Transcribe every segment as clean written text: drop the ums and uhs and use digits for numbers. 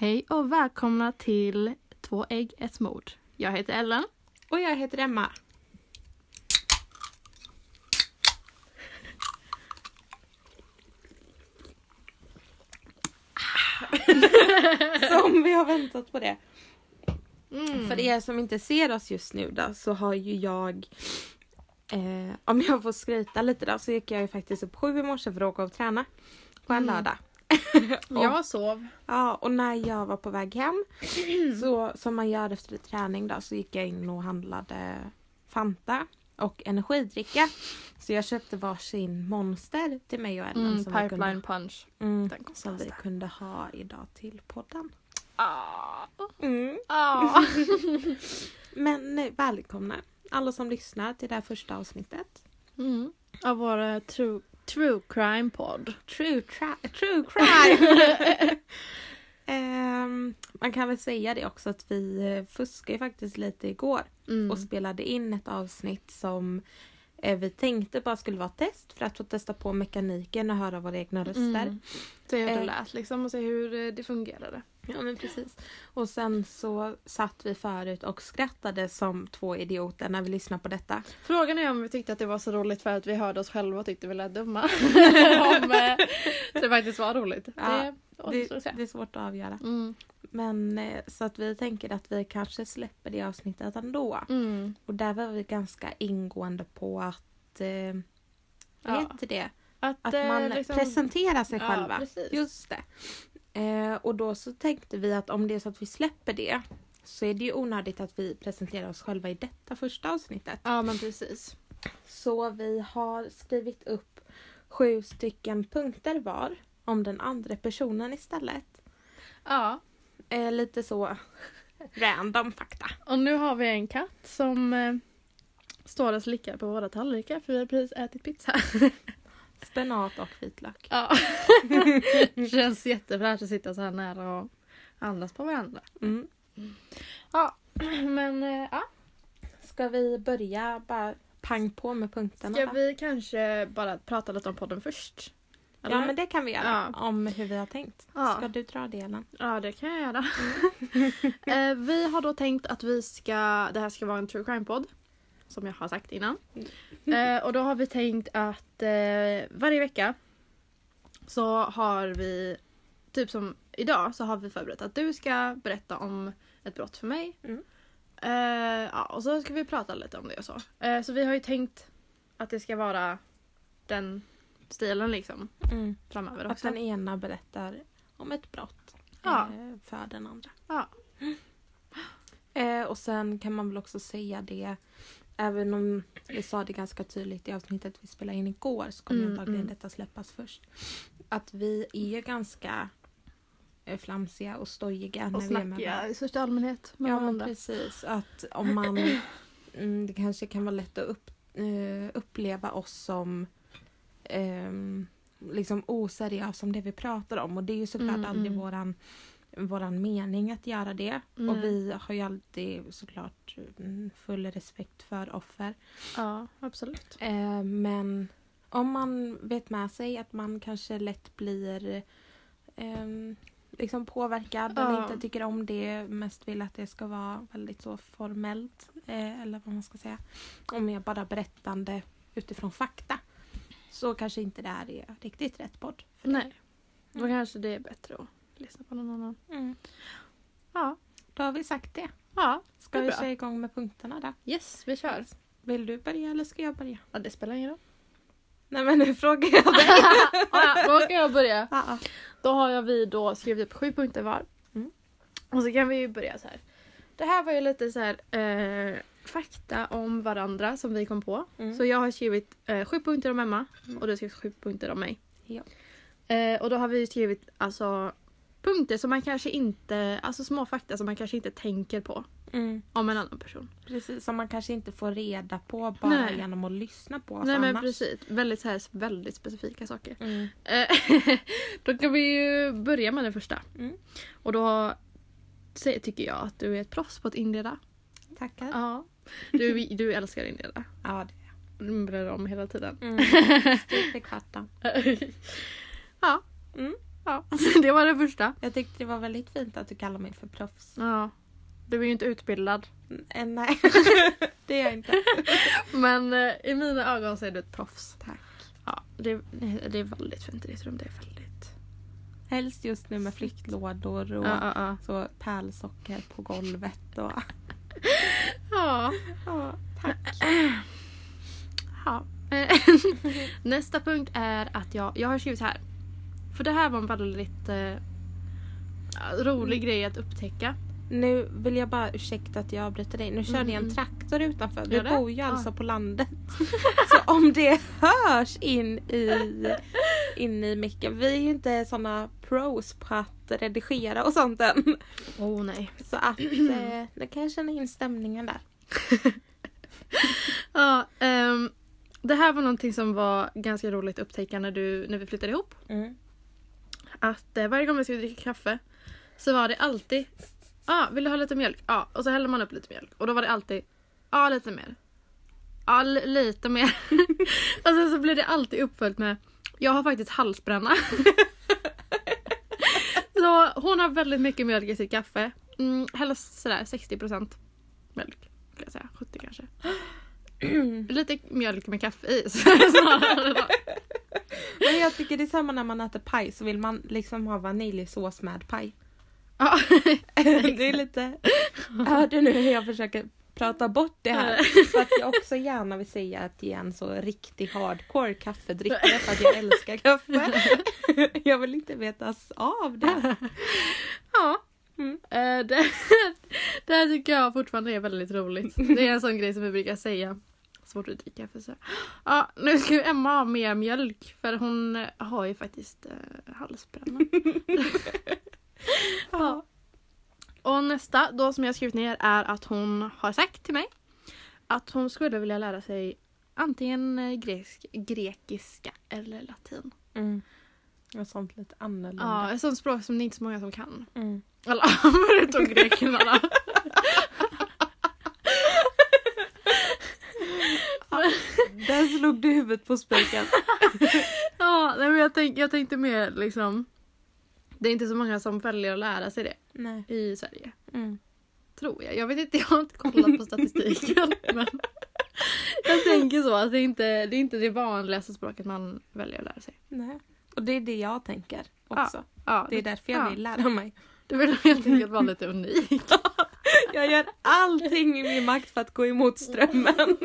Hej och välkomna till 2 ägg, ett mord. Jag heter Ellen. Och jag heter Emma. Som vi har väntat på det. För er som inte ser oss just nu då, så har ju jag, om jag får skryta lite då, så gick jag ju faktiskt upp 7 i morse för att åka och träna på en lördag. Jag sov. Ja, och när jag var på väg hem, så som man gör efter träning då, så gick jag in och handlade Fanta och energidricka. Så jag köpte varsin Monster till mig och Ellen. Pipeline punch. Den som vi kunde ha idag till podden. Men välkomna alla som lyssnar till det här första avsnittet. Av vår true crime podd. True crime! Man kan väl säga det också att vi fuskade faktiskt lite igår. Och spelade in ett avsnitt som vi tänkte bara skulle vara test. För att få testa på mekaniken och höra våra egna röster. Se hur det lät liksom och se hur det fungerade. Ja, men precis. Och sen så satt vi förut och skrattade som 2 idioter när vi lyssnade på detta. Frågan är om vi tyckte att det var så roligt för att vi hörde oss själva och tyckte vi lät dumma. Om det faktiskt var roligt. Ja, det är svårt att avgöra. Men så att vi tänker att vi kanske släpper det avsnittet ändå. Och där var vi ganska ingående på att vad heter det? Att man liksom presenterar sig själva. Precis. Just det. Och då så tänkte vi att om det är så att vi släpper det, så är det ju onödigt att vi presenterar oss själva i detta första avsnittet. Ja, men precis. Så vi har skrivit upp 7 stycken punkter var om den andra personen istället. Ja. Lite så random fakta. Och nu har vi en katt som står och slickar på våra tallrikar för vi har precis ätit pizza. Spenat och vitlök. Ja. Det känns jättefräscht att sitta så här nära och andas på varandra. Ja, men ja. Ska vi börja bara pang på med punkterna? Ska vi kanske bara prata lite om podden först? Eller? Ja, men det kan vi göra. Om hur vi har tänkt. Ja. Ska du dra delen? Ja, det kan jag göra. Vi har då tänkt att det här ska vara en true crime-podd. Som jag har sagt innan. Och då har vi tänkt att varje vecka så har vi, typ som idag, så har vi förberett att du ska berätta om ett brott för mig. Och så ska vi prata lite om det och så. Så vi har ju tänkt att det ska vara den stilen liksom framöver också. Att den ena berättar om ett brott för den andra. Ja. Och sen kan man väl också säga det, även om vi sa det ganska tydligt i avsnittet vi spelade in igår, så kommer antagligen detta släppas först. Att vi är ganska flamsiga och stojiga när vi är med varandra. I största allmänhet med ja, varandra. men precis. Att om man det kanske kan vara lätt att uppleva oss som liksom oseriösa som det vi pratar om. Och det är ju såklart aldrig våran mening att göra det. Och vi har ju alltid såklart full respekt för offer. Ja, absolut. Men om man vet med sig att man kanske lätt blir liksom påverkad eller inte tycker om det, mest vill att det ska vara väldigt så formellt eller vad man ska säga, om jag bara berättande utifrån fakta, så kanske inte det här är riktigt rätt podd för Nej, då kanske det är bättre att lyssna på någon annan. Ja, då har vi sagt det. Ja, ska vi köra igång med punkterna då? Yes, vi kör. Vill du börja eller ska jag börja? Ja, det spelar ingen roll. Nej, men nu frågar jag dig. Då kan jag börja. Då har vi då skrivit upp 7 punkter var. Och så kan vi ju börja så här. Det här var ju lite så här fakta om varandra som vi kom på. Så jag har skrivit 7 punkter om Emma och du har skrivit 7 punkter om mig. Ja. Och då har vi skrivit alltså punkter som man kanske inte, alltså små fakta som man kanske inte tänker på om en annan person. Precis, som man kanske inte får reda på bara genom att lyssna på oss. Nej, annars. men precis. Väldigt specifika saker. Då kan vi ju börja med det första. Och då tycker jag att du är ett proffs på att inleda. Tackar. Ja. Du älskar att inleda. Ja, det är du börjar om hela tiden. Stup i kvarten. Ja. Ja, alltså, det var det första. Jag tyckte det var väldigt fint att du kallar mig för proffs. Ja, du är ju inte utbildad. Nej, det är jag inte. Men i mina ögon så är du ett proffs. Tack. Ja, det är väldigt fint i ditt rum. Det är väldigt... Helst just nu med flyttlådor och så pärlsocker på golvet. Och... Ja, tack. Ja. Nästa punkt är att jag har skrivit här. För det här var en väldigt rolig grej att upptäcka. Nu vill jag bara ursäkta att jag avbryter dig. Nu körde jag en traktor utanför. Vi bor ju alltså på landet. Så om det hörs in i micken. Vi är ju inte såna pros på att redigera och sånt än. Nej. Så att det kan jag känna in stämningen där. Ja, det här var någonting som var ganska roligt att upptäcka när vi flyttade ihop. Att varje gång vi skulle dricka kaffe så var det alltid vill du ha lite mjölk? Ja, och så häller man upp lite mjölk. Och då var det alltid lite mer. Ja, lite mer. Och sen så blev det alltid uppföljt med jag har faktiskt halsbränna. Så hon har väldigt mycket mjölk i sitt kaffe. Helst sådär 60% mjölk. Kan jag säga, 70 kanske. Lite mjölk med kaffe i. Men jag tycker det är samma när man äter paj. Så vill man liksom ha vaniljsås med paj. Ja, det är lite... Hör du nu hur jag försöker prata bort det här? För att jag också gärna vill säga att jag är en så riktig hardcore kaffedrickare. För att jag älskar kaffe. Jag vill inte vetas av det. Ja. Det här tycker jag fortfarande är väldigt roligt. Det är en sån grej som vi brukar säga. Svårt att dricka kaffe så. Ja, nu ska Emma ha mer mjölk. För hon har ju faktiskt halsbränna. Ja. Och nästa då som jag skrivit ner är att hon har sagt till mig att hon skulle vilja lära sig antingen grekiska eller latin. Och sånt lite annorlunda. Ja, ett sånt språk som det är inte så många som kan. Eller förutom grekerna då. Där slog du huvudet på spiken. Ja, men jag tänkte mer liksom. Det är inte så många som väljer att lära sig det. Nej. I Sverige. Tror jag. Jag vet inte, jag har inte kollat på statistiken. Men jag tänker så. Att det är inte det vanligaste språket man väljer att lära sig. Nej. Och det är det jag tänker också. Ja, det är därför jag vill lära mig. Du vill helt enkelt vara lite unik. Jag gör allting i min makt för att gå emot strömmen.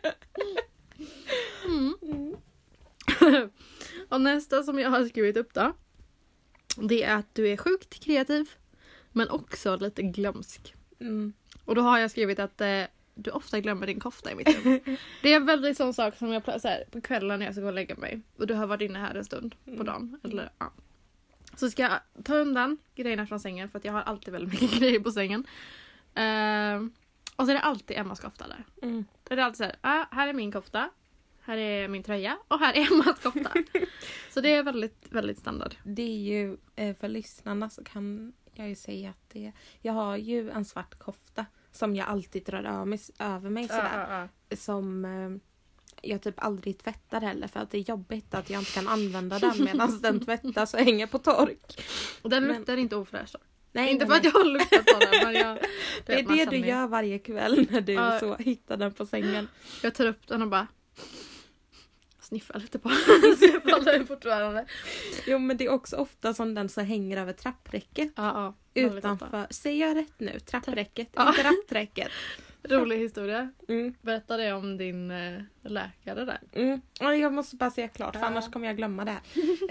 Och nästa som jag har skrivit upp då. Det är att du är sjukt kreativ. Men också lite glömsk. Och då har jag skrivit att du ofta glömmer din kofta i mitt rum. Det är en väldigt sån sak som jag så här, på kvällen när jag ska gå och lägga mig. Och du har varit inne här en stund på dagen. Eller, så ska jag ta undan grejerna från sängen. För att jag har alltid väldigt mycket grejer på sängen. Och så är det alltid Emmas kofta där. Det är alltid så här, här är min kofta. Här är min tröja. Och här är Emmas kofta. Så det är väldigt, väldigt standard. Det är ju, för lyssnarna så kan jag ju säga att jag har ju en svart kofta. Som jag alltid drar över mig sådär. Som jag typ aldrig tvättar heller. För att det är jobbigt att jag inte kan använda den medan den tvättas och hänger på tork. Och den luktar inte ofräsch då? Nej, inte för att jag har luktat på den. Men det är det du gör varje kväll när du så hittar den på sängen. Jag tar upp den och bara sniffar lite på den. Så jag faller fortfarande. Jo, men det är också ofta som den så hänger över trappräcket. Utanför. Säger jag rätt nu? Trappräcket, inte rappräcket. Rolig historia. Berätta det om din läkare där. Jag måste bara säga klart, för annars kommer jag glömma det här.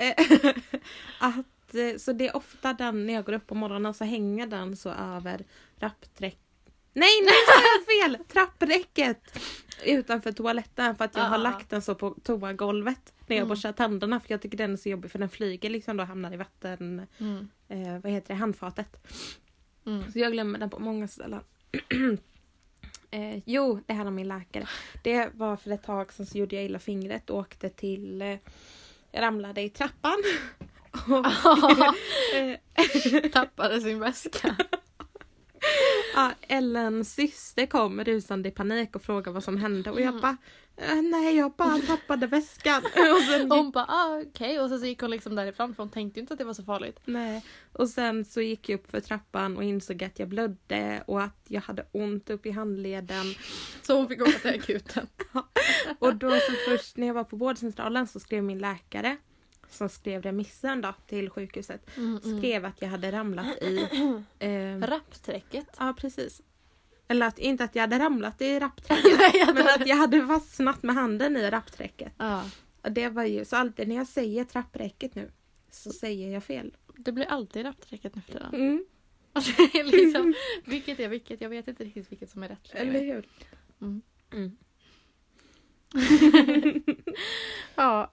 Så det är ofta den, när jag går upp på morgonen så hänger den så över rappräcket. Nej, så är jag fel! Trappräcket utanför toaletten för att jag har lagt den så på toagolvet när jag borstar tänderna, för jag tycker den är så jobbig för den flyger liksom då, hamnar i vatten vad heter det, handfatet. Så jag glömmer den på många ställen. Det här är min läkare. Det var för ett tag sedan så gjorde jag illa fingret och åkte till jag ramlade i trappan och tappade sin väska. Ja, Ellens syster kom rusande i panik och frågade vad som hände. Och jag bara, nej jag bara tappade väskan. Och sen hon bara, okej. Och så gick hon liksom därifrån för hon tänkte inte att det var så farligt. Nej. Och sen så gick jag upp för trappan och insåg att jag blödde och att jag hade ont upp i handleden. Så hon fick åka till akuten. Och då så först när jag var på vårdcentralen så skrev min läkare, som skrev remissen då till sjukhuset, skrev att jag hade ramlat i rappträcket. Ja, precis. Eller att, inte att jag hade ramlat i rappträcket, men att jag hade fastnat med handen i rappträcket. Ja. Och det var ju, så alltid när jag säger trappräcket nu så säger jag fel. Det blir alltid rappträcket nu för tiden. Mm. Alltså, liksom, vilket är vilket? Jag vet inte riktigt vilket som är rätt. Eller hur? Mm. Mm. Ja,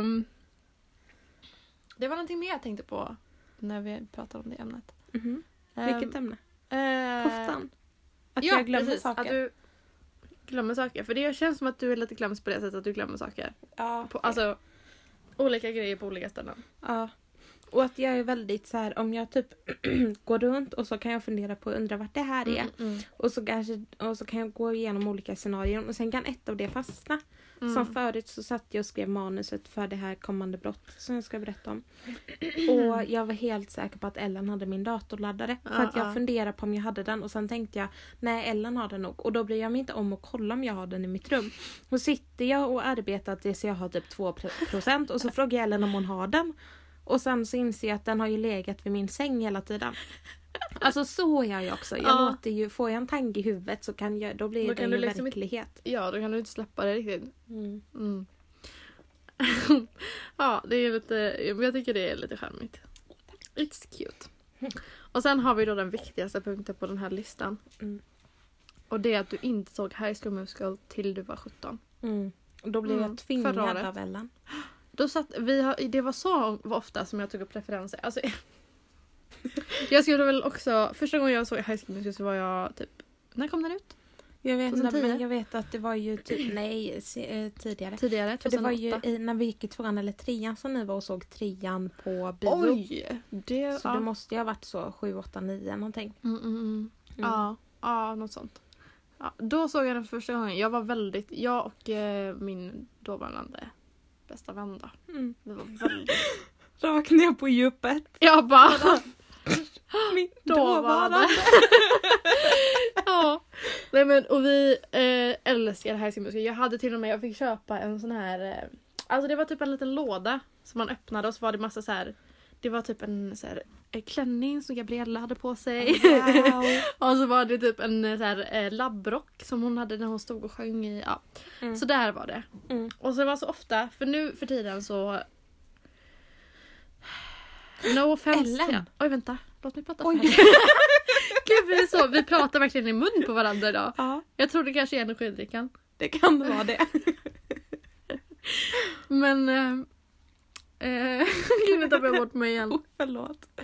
det var någonting mer jag tänkte på när vi pratade om det ämnet. Mm. Vilket ämne? Koftan? Att ja, jag glömmer precis, saker? Att du glömmer saker. För det känns som att du är lite kläms på det sättet att du glömmer saker. Ja. Alltså, olika grejer på olika ställen. Ja. Och att jag är väldigt så här, om jag typ går runt och så kan jag fundera på och undra vart det här är. Och så kan jag gå igenom olika scenarier och sen kan ett av det fastna. Som förut så satt jag och skrev manuset för det här kommande brott som jag ska berätta om. Och jag var helt säker på att Ellen hade min datorladdare. För att jag funderade på om jag hade den och sen tänkte jag, nej Ellen har den nog. Och då bryr jag mig inte om att kolla om jag har den i mitt rum. Och sitter jag och arbetar tills jag har typ 2% och så frågar jag Ellen om hon har den. Och sen så inser jag att den har ju legat vid min säng hela tiden. Alltså så är jag också. Jag låter ju, får jag en tanke i huvudet så kan jag, då blir det ju liksom verklighet. Ja, då kan du inte släppa det riktigt. Ja, det är lite, jag tycker det är lite charmigt. It's cute. Och sen har vi då den viktigaste punkten på den här listan. Och det är att du inte såg High School Musical till du var 17. Och då blev jag tvingad av Ellen. Då satt, det var så ofta som jag tog upp referenser. Alltså, jag skulle väl också, första gången jag såg High School Musical så var jag typ, när kom den ut? Jag vet inte, men jag vet att det var ju typ, tidigare. Tidigare, 2008. För det var ju när vi gick i 2:an eller 3:an som ni var och såg 3:an på bio. Oj! Så det måste ju ha varit så 7, 8, 9 någonting. Ja, något sånt. Ja, då såg jag den första gången. Jag och min dåvarande bästa vän då. Det var väldigt... Rakt ner på djupet. Jag bara... Min dåvarande. Ja. Nej, men, och vi älskar High School Musical. Jag fick köpa en sån här... Alltså det var typ en liten låda som man öppnade och så var det massa så här... Det var typ en så här klänning som Gabriella hade på sig. Wow. Och så var det typ en så här labbrock som hon hade när hon stod och sjöng i. Ja. Så där var det. Och så det var så ofta, för nu för tiden så... No offense. Ellen. Oj, vänta. Låt mig prata färdigt. Gud, vi pratar verkligen i mun på varandra idag. Ja. Jag tror det kanske är energidrickan. Det kan vara det. Men... jag vill ta bort mig igen. Förlåt.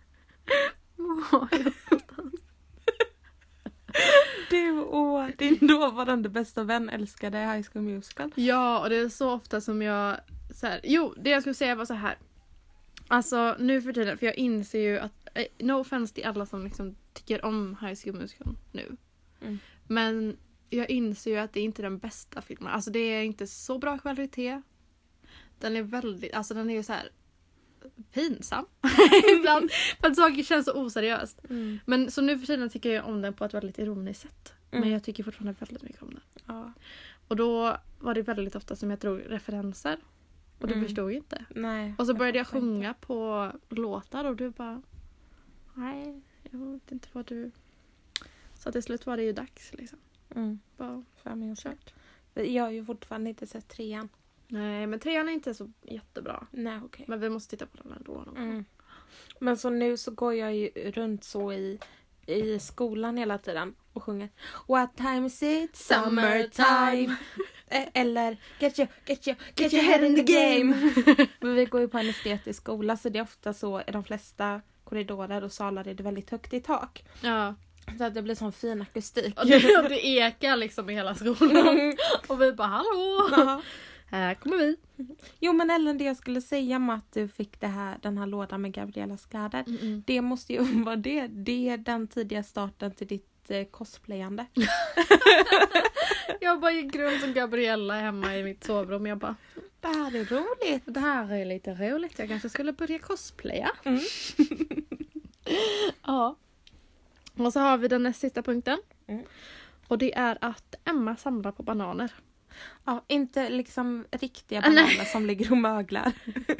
Du och din dåvarande bästa vän älskade High School Musical. Ja, och det är så ofta som jag... det jag skulle säga var så här. Alltså, nu för tiden, för jag inser ju att... No offense till alla som liksom tycker om High School Musical nu. Men jag inser ju att det är inte den bästa filmen. Alltså, det är inte så bra kvalitet. Den är väldigt... Alltså, den är ju så här... pinsam. Ibland. För att saker känns så oseriöst. Men så nu för tiden tycker jag om den på ett väldigt ironiskt sätt. Men jag tycker fortfarande väldigt mycket om den. Ja. Och då var det väldigt ofta som jag drog referenser. Och du förstod inte. Nej. Och så började jag sjunga på låtar och du bara... Nej, jag vet inte vad du... Så till slut var det ju dags liksom. Bara för mig och kört. Jag har ju fortfarande inte sett 3:an. Nej, men 3:an är inte så jättebra. Nej, okej. Men vi måste titta på den ändå. Men så nu så går jag ju runt så i skolan hela tiden och sjunger What time is it? Summertime. Eller get your head in the game. Men vi går ju på en estetisk skola så det är ofta så i de flesta korridorer och salar är det väldigt högt i tak. Ja. Så att det blir sån fin akustik. Och det ekar liksom i hela skolan. Och vi bara, hallå! Här kommer vi. Jo, men Ellen, det jag skulle säga om att du fick den här lådan med Gabriellas kläder. Det måste ju vara det är den tidiga starten till ditt cosplayande. Jag bara gick runt som Gabriella hemma i mitt sovrum. Jag bara, det här är roligt. Det här är lite roligt. Jag kanske skulle börja cosplaya. Ja. Och så har vi den nästa sista punkten. Och det är att Emma samlar på bananer. Ja, inte liksom riktiga bananer som ligger och möglar.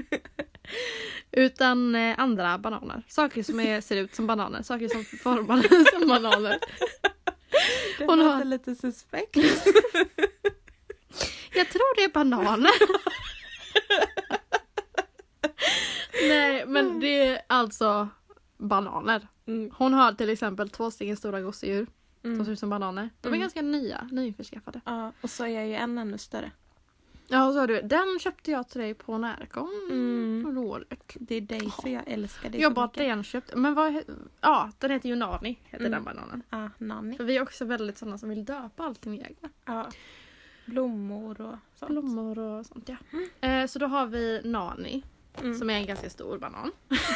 Utan andra bananer. Saker som ser ut som bananer. Saker som formar som bananer. Det låter lite suspekt. Jag tror det är bananer. Nej, men det är alltså bananer. Hon har till exempel 2 stora gosedjur. Som ser ut som bananer. De är ganska nyinförskaffade. Ja, och så är jag ju ännu större. Ja, och så har du. Den köpte jag till dig på Närcon. Roligt. Det är därför jag älskar det. Jag bara den köpte. Men den heter ju Nani, heter den bananen. Ja, Nani. För vi är också väldigt sådana som vill döpa allting egna. Ja. Blommor och sånt. Ja. Så då har vi Nani. Som är en ganska stor banan.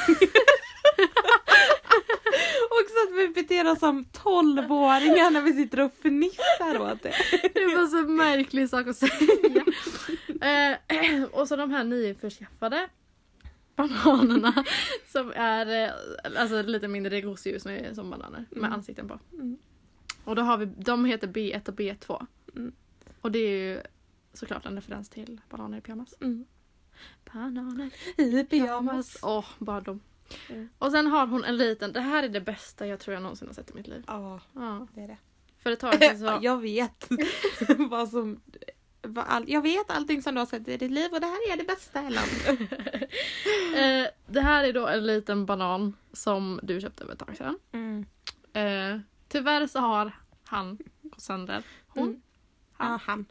Också att vi beter oss som 12-åringar när vi sitter och fnissar åt det. Det var så märklig sak att säga. Och så de här nyförskaffade bananerna som är alltså lite mindre gosedjur som bananer med ansikten på. Och då har vi, de heter B1 och B2. Och det är ju såklart en referens till bananer i pyjamas. Bananer i pyjamas. Bara de. Och sen har hon en liten, det här är det bästa jag tror jag någonsin har sett i mitt liv. Ja, det är det. För ett tag sedan så... Jag vet jag vet allting som du har sett i ditt liv och det här är det bästa i landet. Det här är då en liten banan som du köpte för ett tag sedan. Tyvärr så har han gått sönder. Han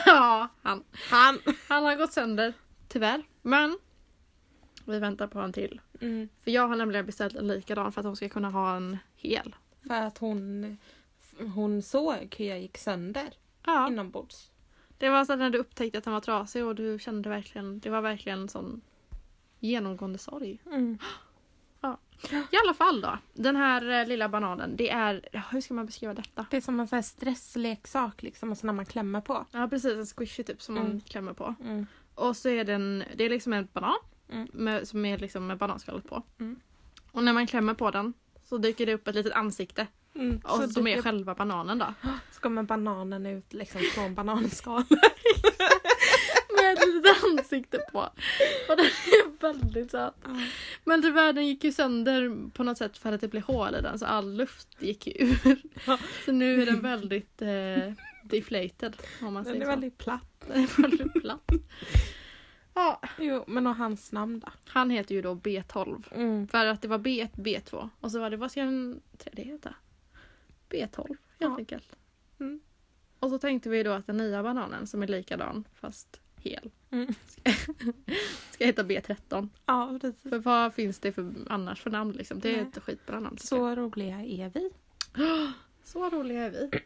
har gått sönder, tyvärr. Men vi väntar på en till. För jag har nämligen beställt en likadan för att hon ska kunna ha en hel. För att hon såg hur jag gick sönder inombords. Det var så när du upptäckte att den var trasig och du kände verkligen, det var verkligen sån genomgående sorg. Ja. I alla fall då, den här lilla bananen, det är, hur ska man beskriva detta? Det är som en sån här stressleksak liksom, och så när man klämmer på. Ja, precis, en squishy typ som man klämmer på. Och så är det är liksom en banan som är liksom med bananskalet på. Och när man klämmer på den så dyker det upp ett litet ansikte. Och som är själva bananen då. Så kommer bananen ut liksom från bananskalet. Med ett litet ansikte på. Och den är väldigt söt. Men tyvärr den gick ju sönder på något sätt för att det blev hål i den. Så all luft gick ju ur. Så nu är den väldigt deflated. Om man säger den är väldigt platt. Den är väldigt platt. Ja. Jo, men och hans namn då? Han heter ju då B12. För att det var B1, B2. Och så var det, vad ska den tredje heta? B12, helt enkelt. Och så tänkte vi då att den nya bananen som är likadan fast hel ska heta B13. Ja, precis. För vad finns det annars för namn liksom? Det är ett skitbra namn. Så roliga är vi. Så roliga är vi.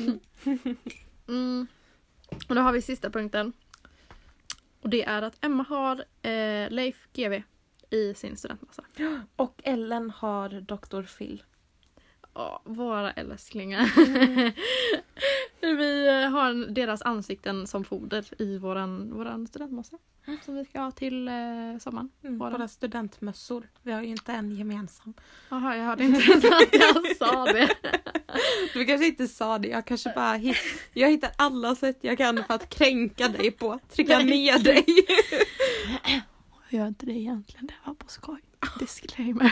Och då har vi sista punkten. Och det är att Emma har Leif GW i sin studentmassa. Och Ellen har Dr. Phil. Ja, våra älsklingar. Vi har deras ansikten som foder i våran studentmassa. Som vi ska ha till sommaren. Våra studentmössor. Vi har ju inte en gemensam. Jaha, jag hörde inte att jag sa det. Du kanske inte sa det. Jag kanske bara jag hittar alla sätt jag kan för att kränka dig på. Trycka ner dig. Jag gör inte det egentligen. Det var på skoj. Disclaimer.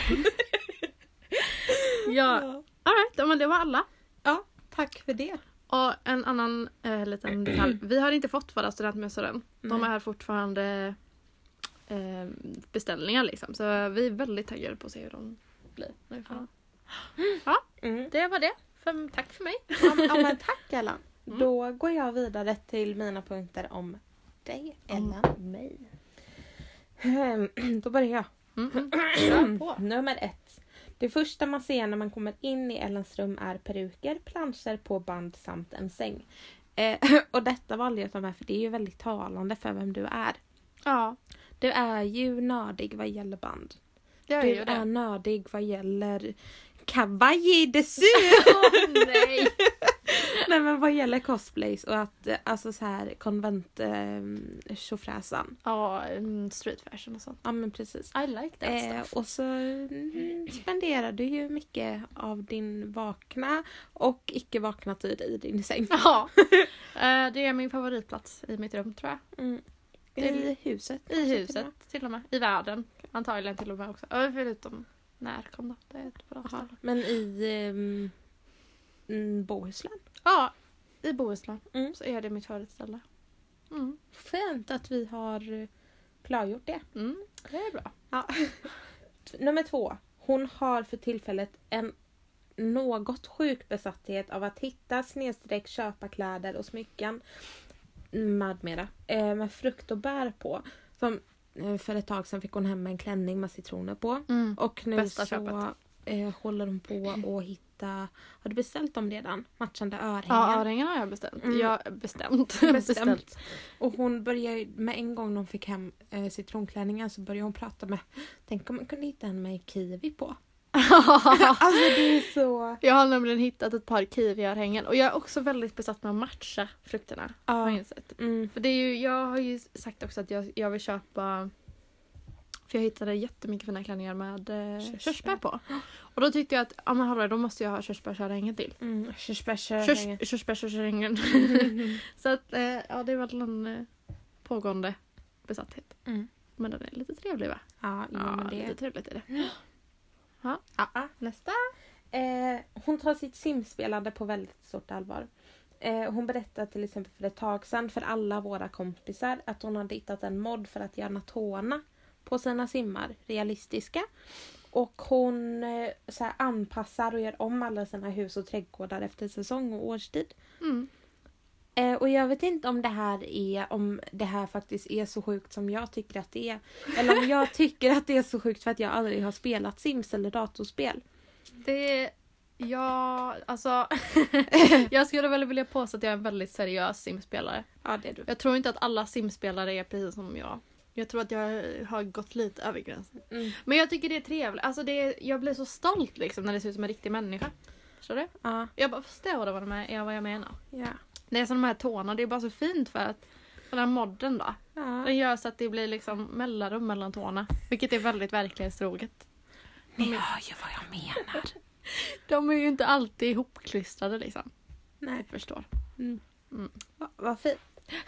Ja. All right, men det var alla. Ja, tack för det. Och en annan liten detalj. Vi har inte fått våra studentmössor än. De är fortfarande beställningar liksom. Så vi är väldigt taggade på att se hur de blir. Ja, det var det. Tack för mig. Ja, men tack Ellen. Då går jag vidare till mina punkter om dig, Ellen. Mig. Då börjar jag. På. Nummer 1. Det första man ser när man kommer in i Ellens rum är peruker, planscher på band samt en säng. Och detta valde jag att ta med för det är ju väldigt talande för vem du är. Ja. Du är ju nördig vad gäller band. Du är nördig vad gäller kawaii desu! Nej! Nej, men vad gäller cosplays och att alltså så här konvent tjofräsan. Ja, street fashion och sånt. Ja, men precis. I like that stuff. Och så spenderar du ju mycket av din vakna och icke vakna tid i din säng. Ja, det är min favoritplats i mitt rum, tror jag. Mm. I huset. I huset till och med. I världen antagligen till och med också. Förutom när kom då? Det är ett bra ställe. Men i Bohuslän? Ja, i Bohuslän Mm. så är det mitt favoritställe. Mm. Fint att vi har klargjort det. Mm, det är bra. Ja. Nummer 2. Hon har för tillfället en något sjuk besatthet av att hitta / köpa kläder och smycken med mera. Med frukt och bär på. Som för ett tag sedan fick hon hem en klänning med citroner på. Mm. Och nu Bästa så köpet. håller hon på att hitta... Har du beställt dem redan? Matchande örhängen? Ja, örhängen har jag beställt. Mm. Jag bestämt. Och hon började med en gång hon fick hem citronklänningen så började hon prata med... Tänk om man kunde hitta en med kiwi på. Alltså det är så... Jag har nämligen hittat ett par kiwi-örhängen. Och jag är också väldigt besatt med att matcha frukterna. Har jag insett. Mm. För det är ju, jag har ju sagt också att jag vill köpa... För jag hittade jättemycket fina klänningar med körsbär på. Och då tyckte jag att ja, men hallå, då måste jag ha körsbärsörhängen till. Körsbärsörhängen. Så att ja, det är väl en pågående besatthet. Mm. Men den är lite trevlig, va? Ja, men det lite trevligt är det. Ja. Nästa. Hon tar sitt simspelande på väldigt stort allvar. Hon berättade till exempel för ett tag sedan för alla våra kompisar att hon hade hittat en mod för att göra tårna på sina simmar realistiska. Och hon så här, anpassar och gör om alla sina hus och trädgårdar efter säsong och årstid. Mm. Och jag vet inte om det här faktiskt är så sjukt som jag tycker att det är. Eller om jag tycker att det är så sjukt för att jag aldrig har spelat Sims eller datorspel. Alltså jag skulle väl vilja påstå att jag är en väldigt seriös simspelare. Ja, det är du. Jag tror inte att alla simspelare är precis som jag. Jag tror att jag har gått lite över gränsen. Mm. Men jag tycker det är trevligt. Alltså jag blir så stolt liksom när det ser ut som en riktig människa. Förstår du? Ja. Jag bara förstår vad jag menar. Ja. Det är som de här tårna. Det är bara så fint för att den här modden då. Ja. Den gör så att det blir liksom mellanrum mellan tårna. Vilket är väldigt verklighetstroget. Ni hör ju vad jag menar. De är ju inte alltid ihopklistrade liksom. Nej. Jag förstår. Mm. Mm. Vad fint.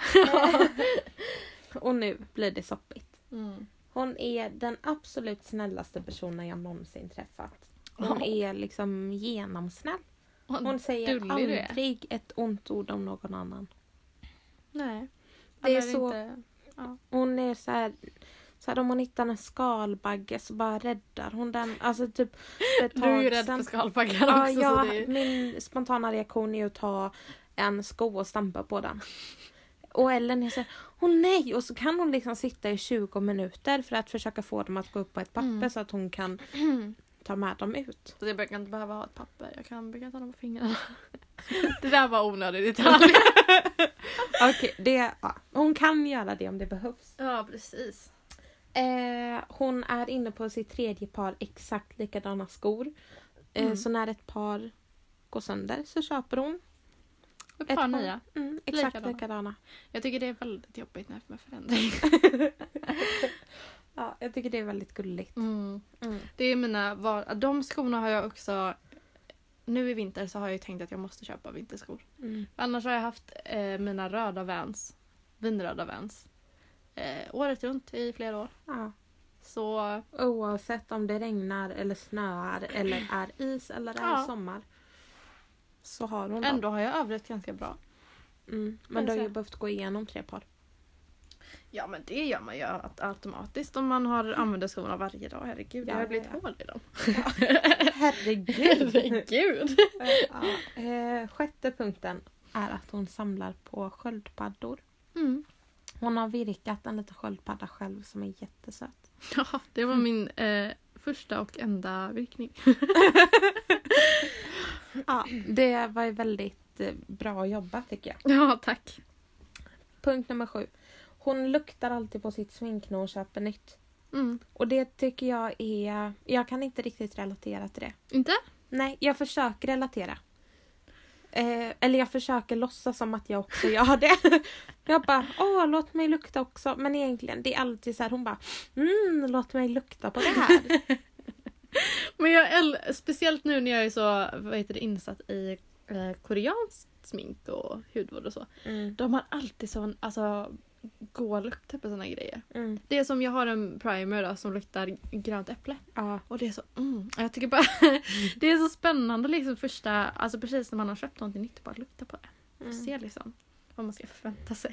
Och nu blir det soppigt. Mm. Hon är den absolut snällaste personen jag någonsin träffat. Hon är liksom genomsnäll. Hon säger aldrig ett ont ord om någon annan. Nej. Det är så... Inte... Ja. Hon är så här om hon hittar en skalbagge så bara räddar hon den. Alltså typ ett tag Du är ju rädd för skalbaggar också. Ja, så det är... min spontana reaktion är att ta en sko och stampa på den. Och Ellen är så här, åh nej! Och så kan hon liksom sitta i 20 minuter för att försöka få dem att gå upp på ett papper så att hon kan ta med dem ut. Så jag brukar inte behöva ha ett papper. Jag kan ta dem på fingrarna. Det där var onödigt detalj. Okej, hon kan göra det om det behövs. Ja, precis. Hon är inne på sitt 3:e par exakt likadana skor. Så när ett par går sönder så köper hon ett par nya. Exakt likadana. Jag tycker det är väldigt jobbigt med förändring. Ja, jag tycker det är väldigt gulligt. Det är de skorna har jag också. Nu i vinter så har jag ju tänkt att jag måste köpa vinterskor. Annars har jag haft mina vinröda Vans. Året runt i flera år. Ja. Så oavsett om det regnar eller snöar eller är is eller är sommar. Så har hon ändå har jag övrigt ganska bra. Men du har ju behövt gå igenom 3 par. Ja, men det gör man ju automatiskt om man använder skorna varje dag. Herregud, jag har blivit hål i dem. Ja. Herregud. 6:e punkten är att hon samlar på sköldpaddor. Hon har virkat en liten sköldpadda själv som är jättesöt. Ja, det var min första och enda virkning. Ja, det var ju väldigt bra jobbat tycker jag. Ja, tack. Punkt nummer 7. Hon luktar alltid på sitt smink när hon köper nytt. Och det tycker jag är... Jag kan inte riktigt relatera till det. Inte? Nej, jag försöker relatera. Eller jag försöker låtsas som att jag också gör det. Jag bara, låt mig lukta också. Men egentligen, det är alltid så här, hon bara, låt mig lukta på det här. Men speciellt nu när jag är så insatt i koreanskt smink och hudvård och så. De har alltid sån goda lukter på såna grejer. Det är som jag har en primer då, som luktar grönt äpple. Och det är så jag tycker bara det är så spännande liksom precis när man har köpt någonting nytt, bara lukta på det. Och se liksom vad man ska förvänta sig.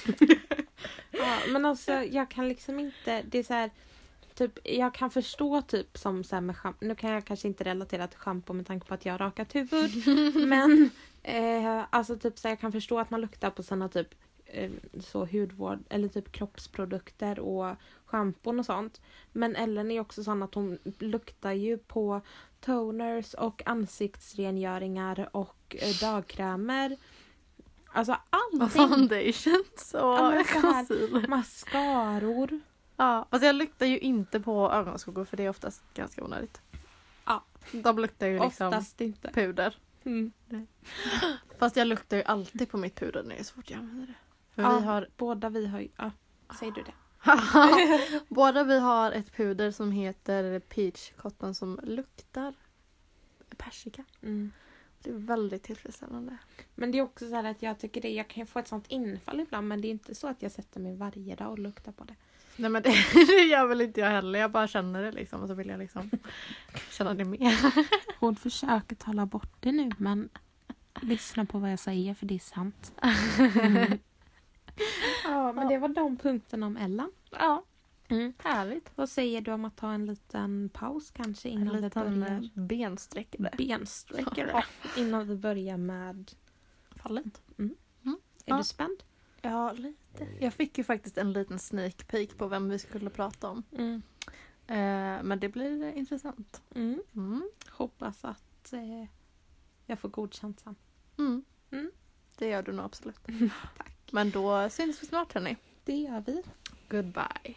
Men alltså jag kan liksom inte, det är så här typ, jag kan förstå typ som så här med shampoo. Nu kan jag kanske inte relatera till shampoo med tanke på att jag har rakat huvud. Men alltså typ så här, jag kan förstå att man luktar på såna typ så hudvård eller typ kroppsprodukter och schampon och sånt. Men Ellen är också sån att hon luktar ju på toners och ansiktsrengöringar och dagkrämer. Alltså allting. Foundations och concealer. Mascaror. Ja, alltså jag luktar ju inte på ögonskuggor för det är oftast ganska onödigt. Ja. De luktar ju liksom oftast inte. Puder. Fast jag luktar ju alltid på mitt puder när det är så fort jag använder det. För båda vi har ju... Ja, säger du det? Båda vi har ett puder som heter Peach Cotton som luktar persika. Det är väldigt tillfredsställande. Men det är också så här att jag tycker jag kan få ett sånt infall ibland, men det är inte så att jag sätter mig varje dag och luktar på det. Nej, men det gör väl inte jag heller. Jag bara känner det liksom och så vill jag liksom känna det mer. Hon försöker tala bort det nu, men lyssna på vad jag säger för det är sant. Ja, men det var de punkterna om Ellen. Ja, härligt. Vad säger du om att ta en liten paus kanske innan vi börjar? Bensträckare. Innan vi börjar med fallet. Är du spänd? Ja, lite. Jag fick ju faktiskt en liten sneak peek på vem vi skulle prata om. Men det blir intressant. Hoppas att jag får godkänt sen. Det gör du nog absolut. Tack. Men då syns vi snart, hörni. Det gör vi. Goodbye.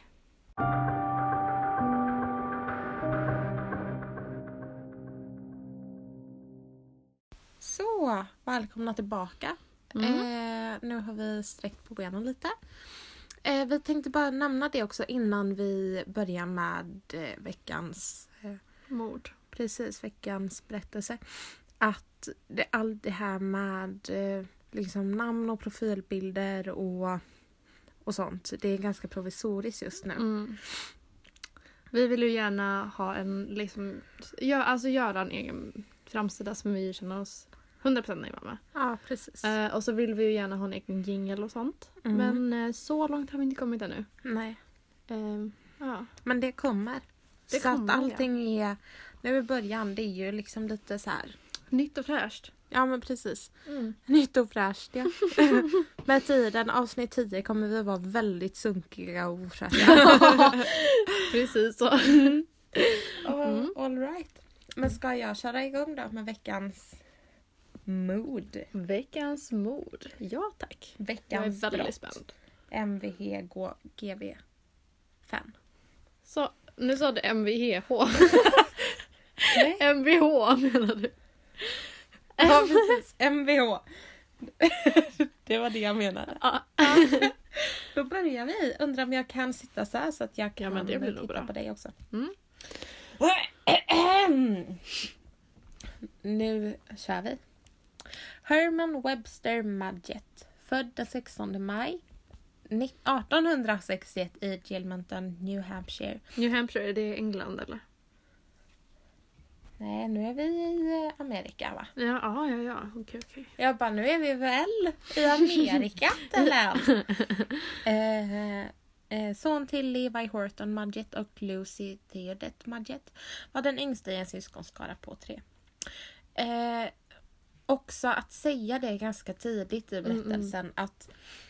Så, välkomna tillbaka. Nu har vi sträckt på benen lite. Vi tänkte bara nämna det också innan vi börjar med veckans mord. Precis, veckans berättelse. Att allt det här med liksom namn och profilbilder och sånt, det är ganska provisoriskt just nu. Vi vill ju gärna ha en liksom, göra en egen framsida som vi känner oss 100% nöjda med. Ja, precis. Och så vill vi ju gärna ha en egen jingle och sånt. Men så långt har vi inte kommit ännu. Nej. Ja. Men det kommer. Det så kommer, att allting är, nu i början, det är ju liksom lite så här. Nytt och fräscht. Ja, men precis. Nytt och fräscht, ja. Med tiden, avsnitt 10 kommer vi vara väldigt sunkiga och ofräscha. Precis så. All right. Men ska jag köra igång då med veckans mood? Veckans mood. Ja, tack. Veckans jag är väldigt spänd. MVH GV 5. Så, nu sa du MVH. MVH menar du? Ja, precis. MVH. Det var det jag menade. Då börjar vi. Undrar om jag kan sitta så här så att jag kan titta på dig också. Nu kör vi. Herman Webster Mudgett. Född den 16 maj 1861 i Gilmanton, New Hampshire. New Hampshire, är det England eller? Nej, nu är vi i Amerika, va? Ja. Okej. Jag bara, nu är vi väl i Amerika, eller? Son till Levi Horton Mudgett och Lucy Theodette Mudgett var den yngsta i en syskonskara på 3. Också att säga det ganska tidigt i berättelsen att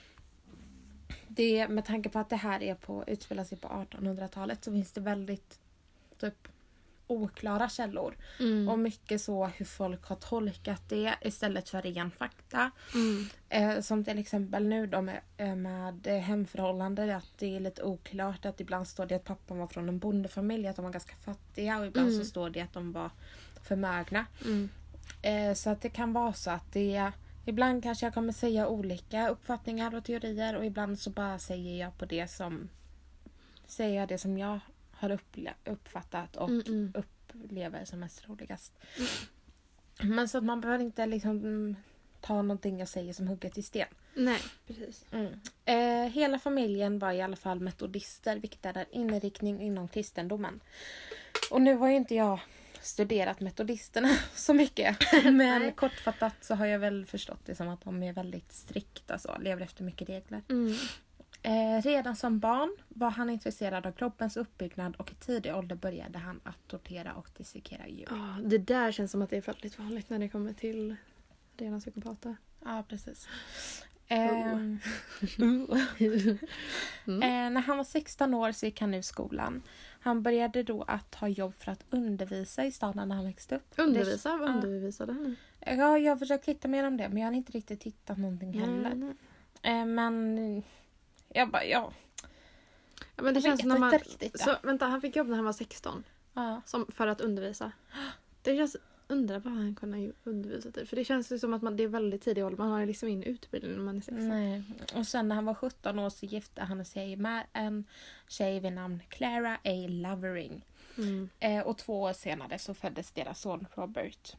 det, med tanke på att det här utspelar sig på 1800-talet, så finns det väldigt typ oklara källor. Och mycket så hur folk har tolkat det istället för ren fakta. Som till exempel nu då med hemförhållanden, att det är lite oklart, att ibland står det att pappan var från en bondefamilj, att de var ganska fattiga, och ibland så står det att de var förmögna. Så att det kan vara så att det ibland kanske jag kommer säga olika uppfattningar och teorier, och ibland så bara säger jag det som jag har uppfattat och upplever som mest roligast. Men så att man behöver inte liksom ta någonting jag säger som hugget i sten. Nej, precis. Hela familjen var i alla fall metodister, vilket är en inriktning inom kristendomen. Och nu har ju inte jag studerat metodisterna så mycket. Men kortfattat så har jag väl förstått det som att de är väldigt strikta, så lever efter mycket regler. Redan som barn var han intresserad av kroppens uppbyggnad, och i tidig ålder började han att tortera och dissekera djur. Det där känns som att det är väldigt vanligt när det kommer till rena psykopater. Ja, precis. När han var 16 år så gick han ur skolan. Han började då att ha jobb för att undervisa i staden när han växte upp. Vad undervisade han? Ja, jag har försökt hitta mer om det, men jag har inte riktigt hittat någonting heller. Men jag bara, ja. Men det känns som när man... Så, vänta, han fick jobb när han var 16. Ja. För att undervisa. Det känns... Undrar vad han kunde undervisa till. För det känns ju som att det är väldigt tidig ålder. Man har liksom ingen utbildning när man är 16. Nej. Och sen när han var 17 år så gifte han sig med en tjej vid namn Clara A. Lovering. Och 2 år senare så föddes deras son Robert.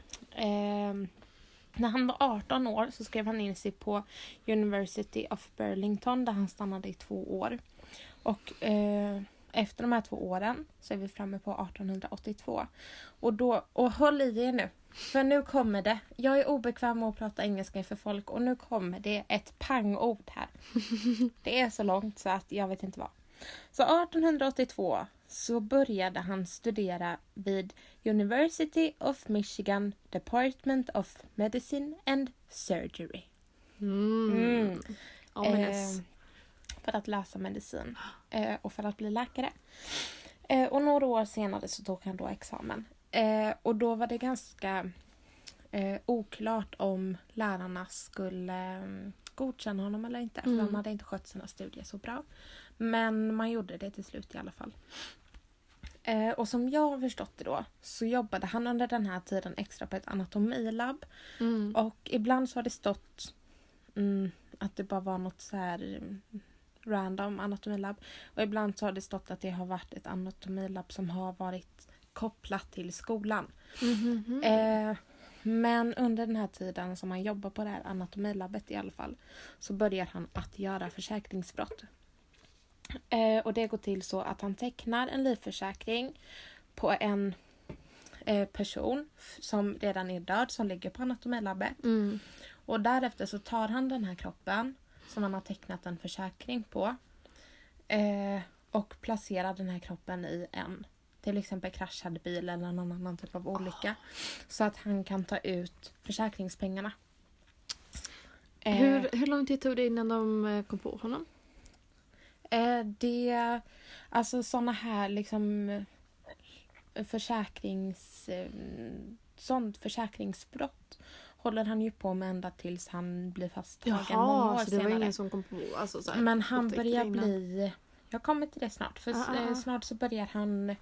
När han var 18 år så skrev han in sig på University of Burlington, där han stannade i 2 år. Och efter de här 2 åren så är vi framme på 1882. Och håll i er nu. För nu kommer det. Jag är obekväm med att prata engelska inför folk. Och nu kommer det ett pangord här. Det är så långt så att jag vet inte vad. Så 1882 så började han studera vid University of Michigan Department of Medicine and Surgery. För att läsa medicin. Och för att bli läkare. Och några år senare så tog han då examen. Och då var det ganska oklart om lärarna skulle godkänna honom eller inte. För han hade inte skött sina studier så bra. Men man gjorde det till slut i alla fall. Och som jag har förstått det då så jobbade han under den här tiden extra på ett anatomilab. Och ibland så har det stått att det bara var något så här random anatomilab. Och ibland så har det stått att det har varit ett anatomilab som har varit kopplat till skolan. Men under den här tiden som han jobbar på det här anatomilabbet i alla fall så börjar han att göra försäkringsbrott. Och det går till så att han tecknar en livförsäkring på en person som redan är död, som ligger på anatomilabbet. Och därefter så tar han den här kroppen som han har tecknat en försäkring på och placerar den här kroppen i en till exempel kraschad bil eller någon annan typ av olycka. Så att han kan ta ut försäkringspengarna. Hur lång tid tog det innan de kom på honom? Alltså såna här liksom försäkringsbrott håller han ju på med ända tills han blir fasttagen. Jaha, så det var ingen som kom på... Alltså, så här, men han börjar bli... Jag kommer till det snart. För snart så börjar han...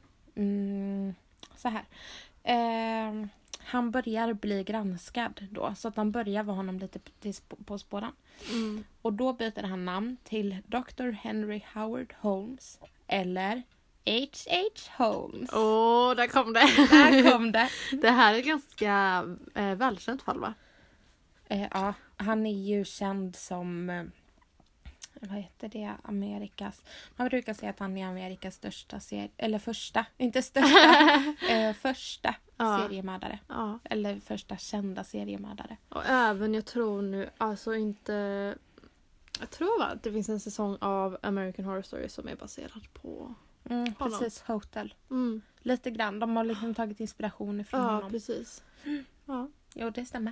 så här. Han börjar bli granskad då. Så att han börjar vara honom lite på spåren. Och då byter han namn till Dr. Henry Howard Holmes. Eller H.H. Holmes. Där kom det. Där kom det. Det här är ganska välkänt fall, va? Ja, han är ju känd som... vad heter det? Man brukar säga att han är Amerikas största första. Inte största. Första seriemördare. Ja. Eller första kända seriemördare. Och även, jag tror nu, alltså inte... Jag tror att det finns en säsong av American Horror Story som är baserad på honom. Precis, Hotel. Lite grann. De har liksom tagit inspiration ifrån honom. Ja, precis. Jo, det stämmer.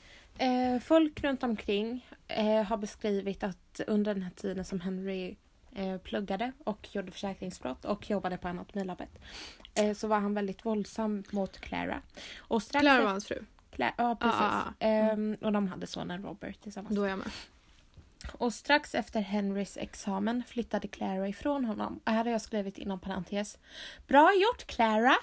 Folk runt omkring har beskrivit att under den här tiden som Henry pluggade och gjorde försäkringsbrott och jobbade på Anatomilabbet. Så var han väldigt våldsam mot Clara. Och strax Clara var hans fru. Ja, precis. Och de hade sonen Robert tillsammans. Då är jag med. Och strax efter Henrys examen flyttade Clara ifrån honom. Och här har jag skrivit inom parentes. Bra gjort, Clara!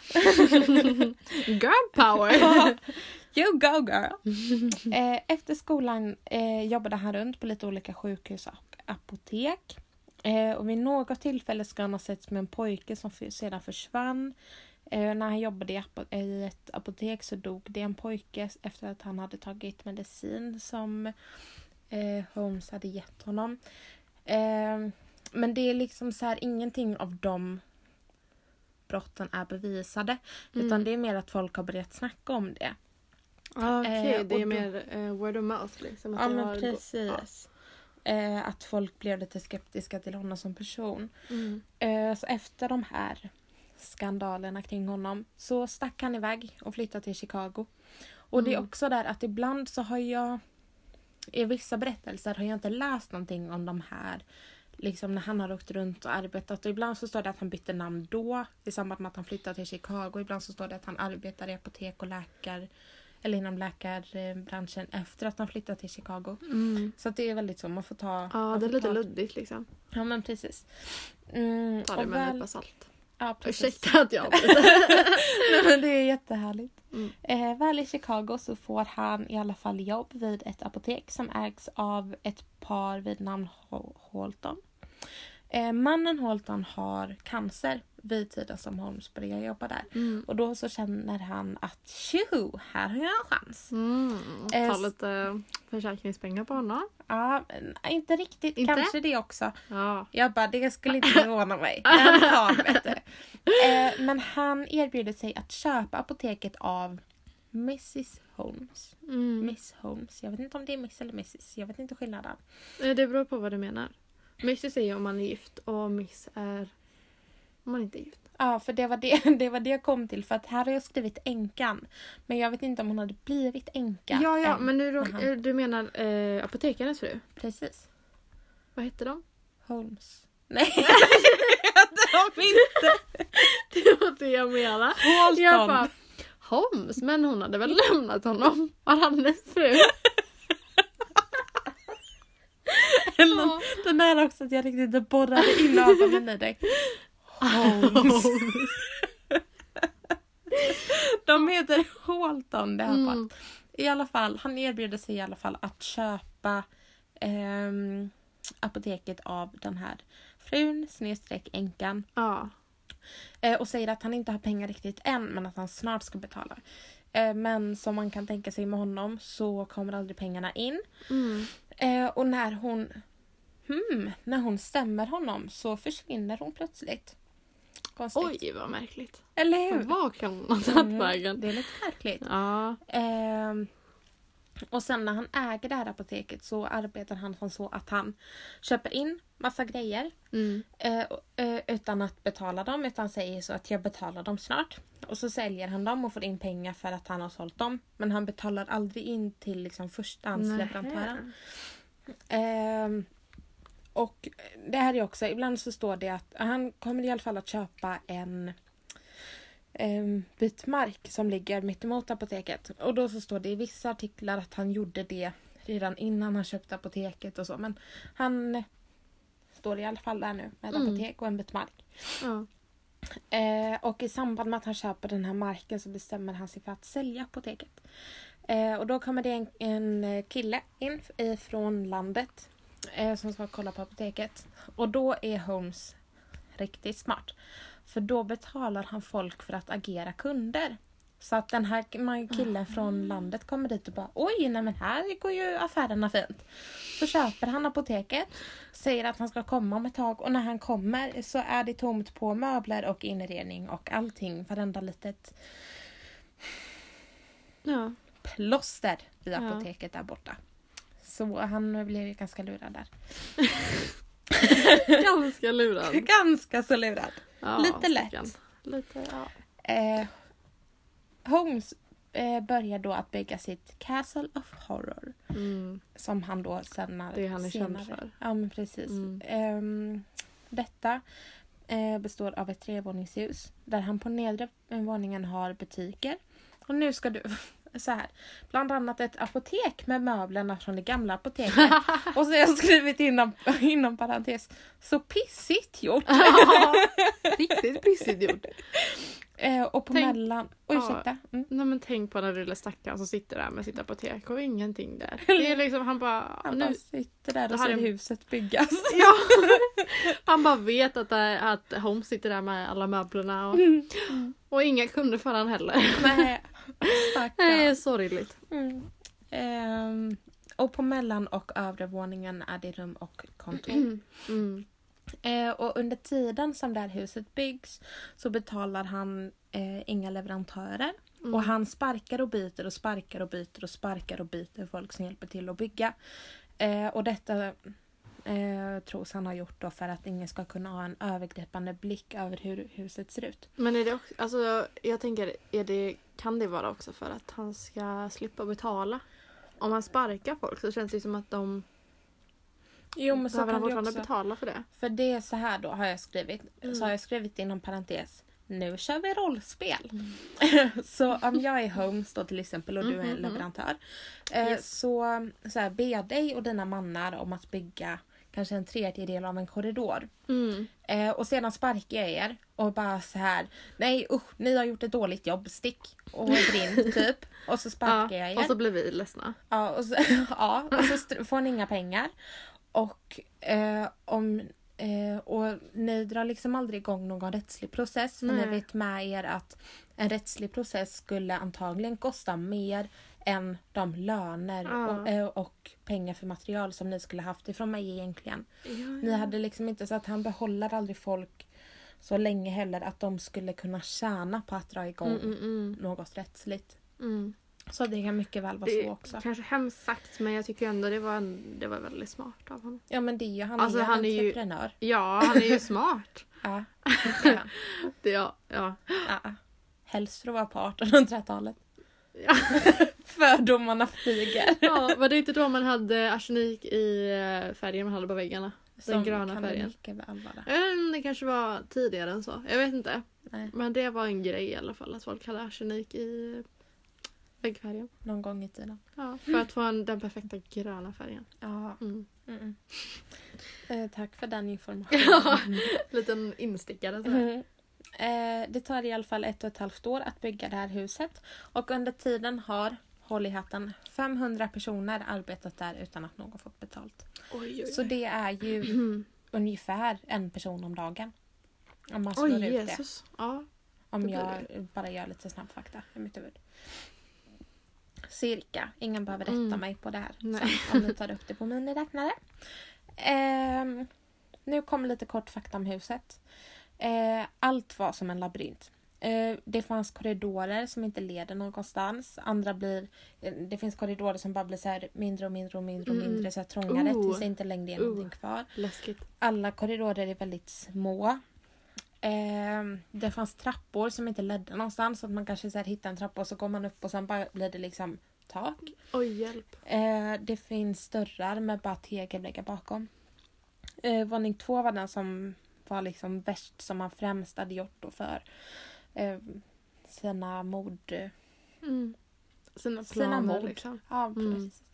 Girl power! You go, girl! Efter skolan jobbade han runt på lite olika sjukhus och apotek. Och vid något tillfälle ska han ha setts med en pojke som sedan försvann. När han jobbade i ett apotek så dog det en pojke efter att han hade tagit medicin som Holmes hade gett honom. Men det är liksom så här, ingenting av de brotten är bevisade. Utan det är mer att folk har börjat snacka om det. Okej, det är mer word of mouth liksom. Ja, men precis. Att folk blev lite skeptiska till honom som person. Så efter de här skandalerna kring honom så stack han iväg och flyttade till Chicago. Och det är också där att ibland så har jag i vissa berättelser har jag inte läst någonting om de här liksom när han har åkt runt och arbetat. Och ibland så står det att han bytte namn då i samband med att han flyttade till Chicago. Ibland så står det att han arbetar i apotek och eller inom läkarbranschen efter att han flyttat till Chicago. Så att det är väldigt så, man får ta... Ja, det är lite luddigt liksom. Ja, men precis. Ta det med en nypa salt. Ja, precis. Ursäkta att jag Nej, men det är jättehärligt. Väl i Chicago så får han i alla fall jobb vid ett apotek som ägs av ett par vid namn Holton. Mannen Holton har cancer vid tiden som Holmes börjar jobba där. Och då så känner han att tjoho, här har jag en chans. Ta lite försäkringspengar på honom. Ja, inte riktigt. Inte? Kanske det också. Ja. Jag bara, det skulle inte förvåna mig. Men han erbjuder sig att köpa apoteket av Mrs. Holmes. Miss Holmes. Jag vet inte om det är Miss eller Mrs. Jag vet inte skillnaden. Det beror på vad du menar. Mrs är ju om man är gift och Miss är om man inte är gift. Ja, för det var det jag kom till. För att här har jag skrivit änkan. Men jag vet inte om hon hade blivit änka. Ja, men du menar apotekarens fru? Precis. Vad hette de? Holmes. Nej, det heter de inte. Det var det jag menade. Holton. Jag bara, Holmes, men hon hade väl lämnat honom. Var han en fru? Den där också att jag riktigt borrade in ögonen i dig. Holmes. De heter Holton det här fallet. I alla fall, han erbjuder sig i alla fall att köpa apoteket av den här frun / änkan. Ja. Och säger att han inte har pengar riktigt än, men att han snart ska betala. Men som man kan tänka sig med honom så kommer aldrig pengarna in. Och när hon stämmer honom så försvinner hon plötsligt. Konstigt. Oj, vad märkligt. Eller hur? Vad kan hon ha tagit vägen? Det är lite märkligt. Ja. Och sen när han äger det här apoteket så arbetar han som så att han köper in massa grejer utan att betala dem, utan säger så att jag betalar dem snart. Och så säljer han dem och får in pengar för att han har sålt dem. Men han betalar aldrig in till liksom förstahandsleverantören. Och det här är också, ibland så står det att han kommer i alla fall att köpa en bit mark som ligger mitt emot apoteket. Och då så står det i vissa artiklar att han gjorde det redan innan han köpte apoteket och så. Men han står i alla fall där nu med ett apotek och en bit mark. Ja. Och i samband med att han köper den här marken så bestämmer han sig för att sälja apoteket. Och då kommer det en kille in ifrån landet som ska kolla på apoteket. Och då är Holmes riktigt smart. För då betalar han folk för att agera kunder. Så att den här killen från landet kommer dit och bara, oj, nej men här går ju affärerna fint. Så köper han apoteket, säger att han ska komma om ett tag. Och när han kommer så är det tomt på möbler och inredning och allting. Varenda litet plåster i apoteket där borta. Så han blev ju ganska lurad där. Ganska lurad. Ganska så lurad. Ja, lite lätt. Lite, ja. Holmes börjar då att bygga sitt Castle of Horror. Som han då senare... Det han är känd för. Ja, men precis. Detta består av ett 3-våningshus där han på nedre våningen har butiker. Och nu ska du så här, bland annat ett apotek med möblerna från det gamla apoteket. Och så har jag skrivit inom parentes, så pissigt gjort. Ja, riktigt pissigt gjort. Och på mellan... ursäkta. Nej, men tänk på den lilla stackaren som sitter där med sitt apotek och ingenting där. Det är liksom, han bara sitter där och ser huset byggas. Ja. Han bara vet att Holmes sitter där med alla möblerna och inga kunder för han heller. Nej, det är sorgligt. Och på mellan- och övre våningen är det rum och kontor. Och under tiden som det här huset byggs så betalar han inga leverantörer. Och han sparkar och byter och sparkar och byter och sparkar och byter folk som hjälper till att bygga. Och detta tros han har gjort då för att ingen ska kunna ha en övergripande blick över hur huset ser ut. Men är det också, alltså, jag tänker, kan det vara också för att han ska slippa betala? Om han sparkar folk så känns det som att de... Jo, men så kan han det också betala för det. För det är så här då har jag skrivit. Så har jag skrivit inom parentes. Nu kör vi rollspel. Så om jag är Holmes då till exempel och du är leverantör. Så här, be dig och dina mannar om att bygga kanske en 1/3 av en korridor. Och sedan sparkar jag er och bara så här, nej ni har gjort ett dåligt jobb, stick och brinn typ. Och så sparkar jag er. Och så blir vi ledsna. Ja, och så får ni inga pengar. Och och ni drar liksom aldrig igång någon rättslig process. För ni vet med er att en rättslig process skulle antagligen kosta mer än de löner och pengar för material som ni skulle haft ifrån mig egentligen. Ni hade liksom inte, så att han behåller aldrig folk så länge heller att de skulle kunna tjäna på att dra igång något rättsligt. Så det kan mycket väl vara så också. Kanske hemskt sagt, men jag tycker ändå det var väldigt smart av honom. Ja, men det är ju, han alltså, är han entreprenör. Ja, han är ju smart. Ja. Ja. Helst för att vara på 1800-talet. Ja. Fördomarna flyger. Ja, var det inte då man hade arsenik i färgen man hade på väggarna? Den gröna färgen. Det kanske var tidigare än så. Jag vet inte. Nej. Men det var en grej i alla fall att folk hade arsenik i väggfärgen. Någon gång i tiden. Ja, för att få den perfekta gröna färgen. Ja. Tack för den informationen. Ja, liten instickare. Så. Det tar i alla fall 1,5 år att bygga det här huset. Och under tiden har, håll i hatten, 500 personer arbetat där utan att någon fått betalt. Oj. Så det är ju ungefär en person om dagen. Om man slår ut Jesus. Det. Ja, om jag bara gör lite snabb fakta i mitt huvud. Cirka. Ingen behöver rätta mig på det här. Så, om ni tar upp det på miniräknare. Nu kommer lite kort fakta om huset. Allt var som en labyrint. Det fanns korridorer som inte leder någonstans. Det finns korridorer som bara blir så här mindre och mindre och mindre och mindre, så här trångare tills det inte längre är någonting kvar. Läskigt. Alla korridorer är väldigt små. Det fanns trappor som inte ledde någonstans, så att man kanske så här hittar en trappa och så går man upp och sen bara blir det liksom tak. Oj, hjälp. Det finns dörrar med bara tegelväggar bakom. Våning 2 var den som var liksom värst, som man främst hade gjort då för sina mord. Sina mord. Liksom. Ja, precis.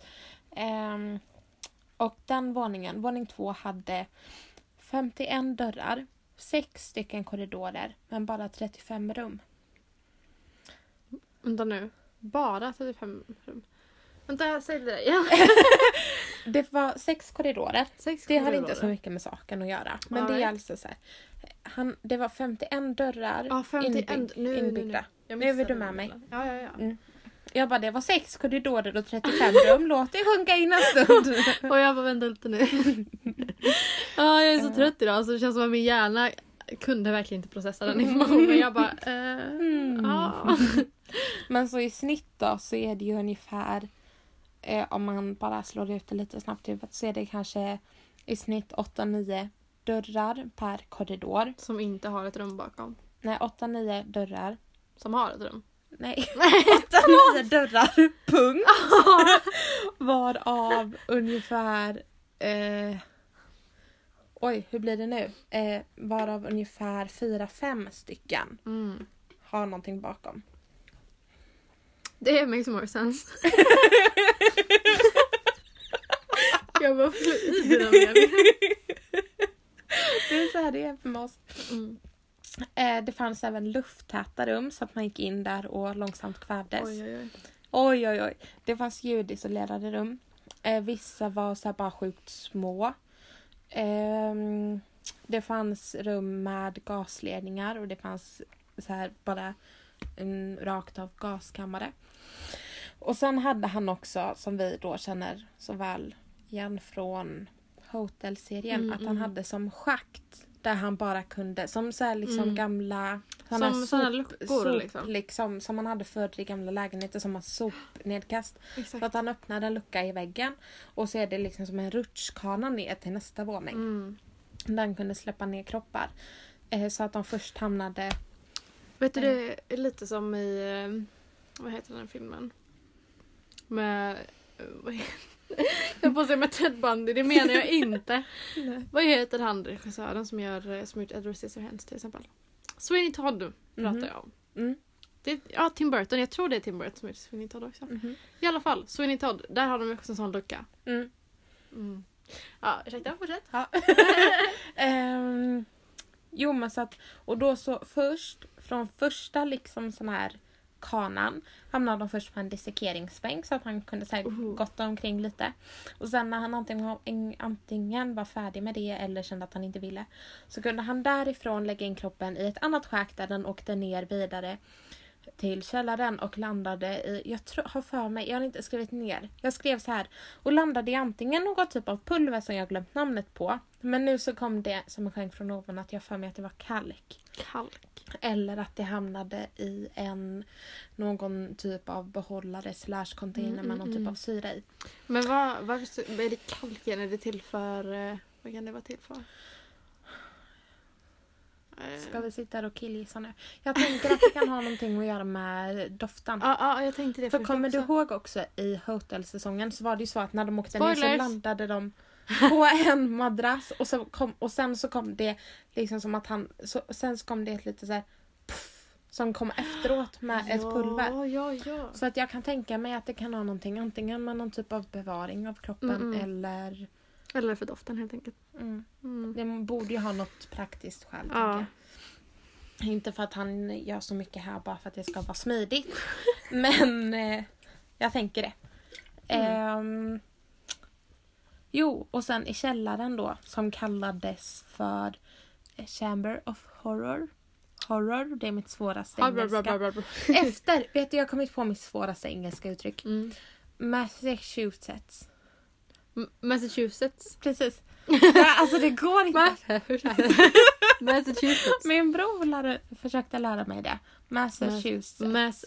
Och den våning 2 hade 51 dörrar, 6 stycken korridorer, men bara 35 rum. Vänta nu. Bara 35 rum. Vänta, säg det igen. Det var 6 korridorer. Det har inte så mycket med saken att göra. Men det är alltså så här. Det var 51 dörrar 51 inbyggda. Nu är du med mig. Ja. Jag bara, det var 6 korridorer och 35 rum. Låt det sjunka in en stund. Och jag bara, vänta lite nu. Jag är så trött idag. Så det känns som att min hjärna kunde verkligen inte processa den informationen. Jag bara, Men så i snitt då så är det ju ungefär, om man bara slår ut det lite snabbt i huvudet, så är det kanske i snitt 8-9 dörrar per korridor. Som inte har ett rum bakom. Nej, 8-9 dörrar. Som har ett rum. Nej, 8-9 dörrar, punkt. Varav ungefär oj, hur blir det nu? Varav ungefär 4-5 stycken har någonting bakom. Det makes more sense. Jag bara får i dina meningar. Det är så här det är för oss. Det fanns även lufttäta rum så att man gick in där och långsamt kvävdes. Oj. Det fanns ljudisolerade rum. Vissa var så här bara sjukt små. Det fanns rum med gasledningar och det fanns så här bara en rakt av gaskammare. Och sen hade han också, som vi då känner så väl igen från Hotel-serien, att han hade som schakt där han bara kunde, som så här liksom gamla som såna luckor liksom som man hade förr i gamla lägenheter, som en sopnedkast. Exakt. Så att han öppnade en lucka i väggen och så är det liksom som en rutschkana ner till nästa våning. Den kunde släppa ner kroppar. Så att de först hamnade... Vet du, det är lite som i... Vad heter den filmen? Med... Jag får se med Ted Bundy, det menar jag inte. Vad heter han, regissören som gjort Edward Scissorhands till exempel? Sweeney Todd pratar jag om. Det, Tim Burton, jag tror det är Tim Burton som heter Sweeney Todd också. I alla fall, Sweeney Todd, där har de också en sån lucka. Ja, ursäkta, fortsätt. Ja. Jo, men så att, och då så först, från första liksom sån här kanan hamnade de först på en dissekeringsbänk så att han kunde så här gotta omkring lite. Och sen när han antingen var färdig med det eller kände att han inte ville, så kunde han därifrån lägga in kroppen i ett annat schakt där den åkte ner vidare till källaren och landade i, har för mig, jag har inte skrivit ner. Jag skrev så här, och landade i antingen något typ av pulver som jag glömt namnet på. Men nu så kom det som en skänk från ovan att jag för mig att det var kalk. Eller att det hamnade i någon typ av behållare / container med någon typ av syra i. Men vad är det kalken? Är det till för... Vad kan det vara till för? Ska vi sitta och killgissa nu? Jag tänker att det kan ha någonting att göra med doften. Ja, jag tänkte det. För kommer du ihåg också i Hotel-säsongen så var det ju så att när de åkte ner så landade de på en madrass och sen så kom det liksom som att sen så kom det ett lite så här puff, som kom efteråt med ett pulver. Ja. Så att jag kan tänka mig att det kan ha någonting antingen med någon typ av bevaring av kroppen eller för doften helt enkelt. Det borde ju ha något praktiskt skäl, tänker jag. Inte för att han gör så mycket här bara för att det ska vara smidigt. Men jag tänker det. Jo, och sen i källaren då, som kallades för Chamber of Horror. Horror, det är mitt svåraste engelska. Efter, vet du, jag har kommit på mitt svåraste engelska uttryck. Massachusetts. Precis. Alltså det går inte. Massachusetts. Min bror försökte lära mig det. Massachusetts.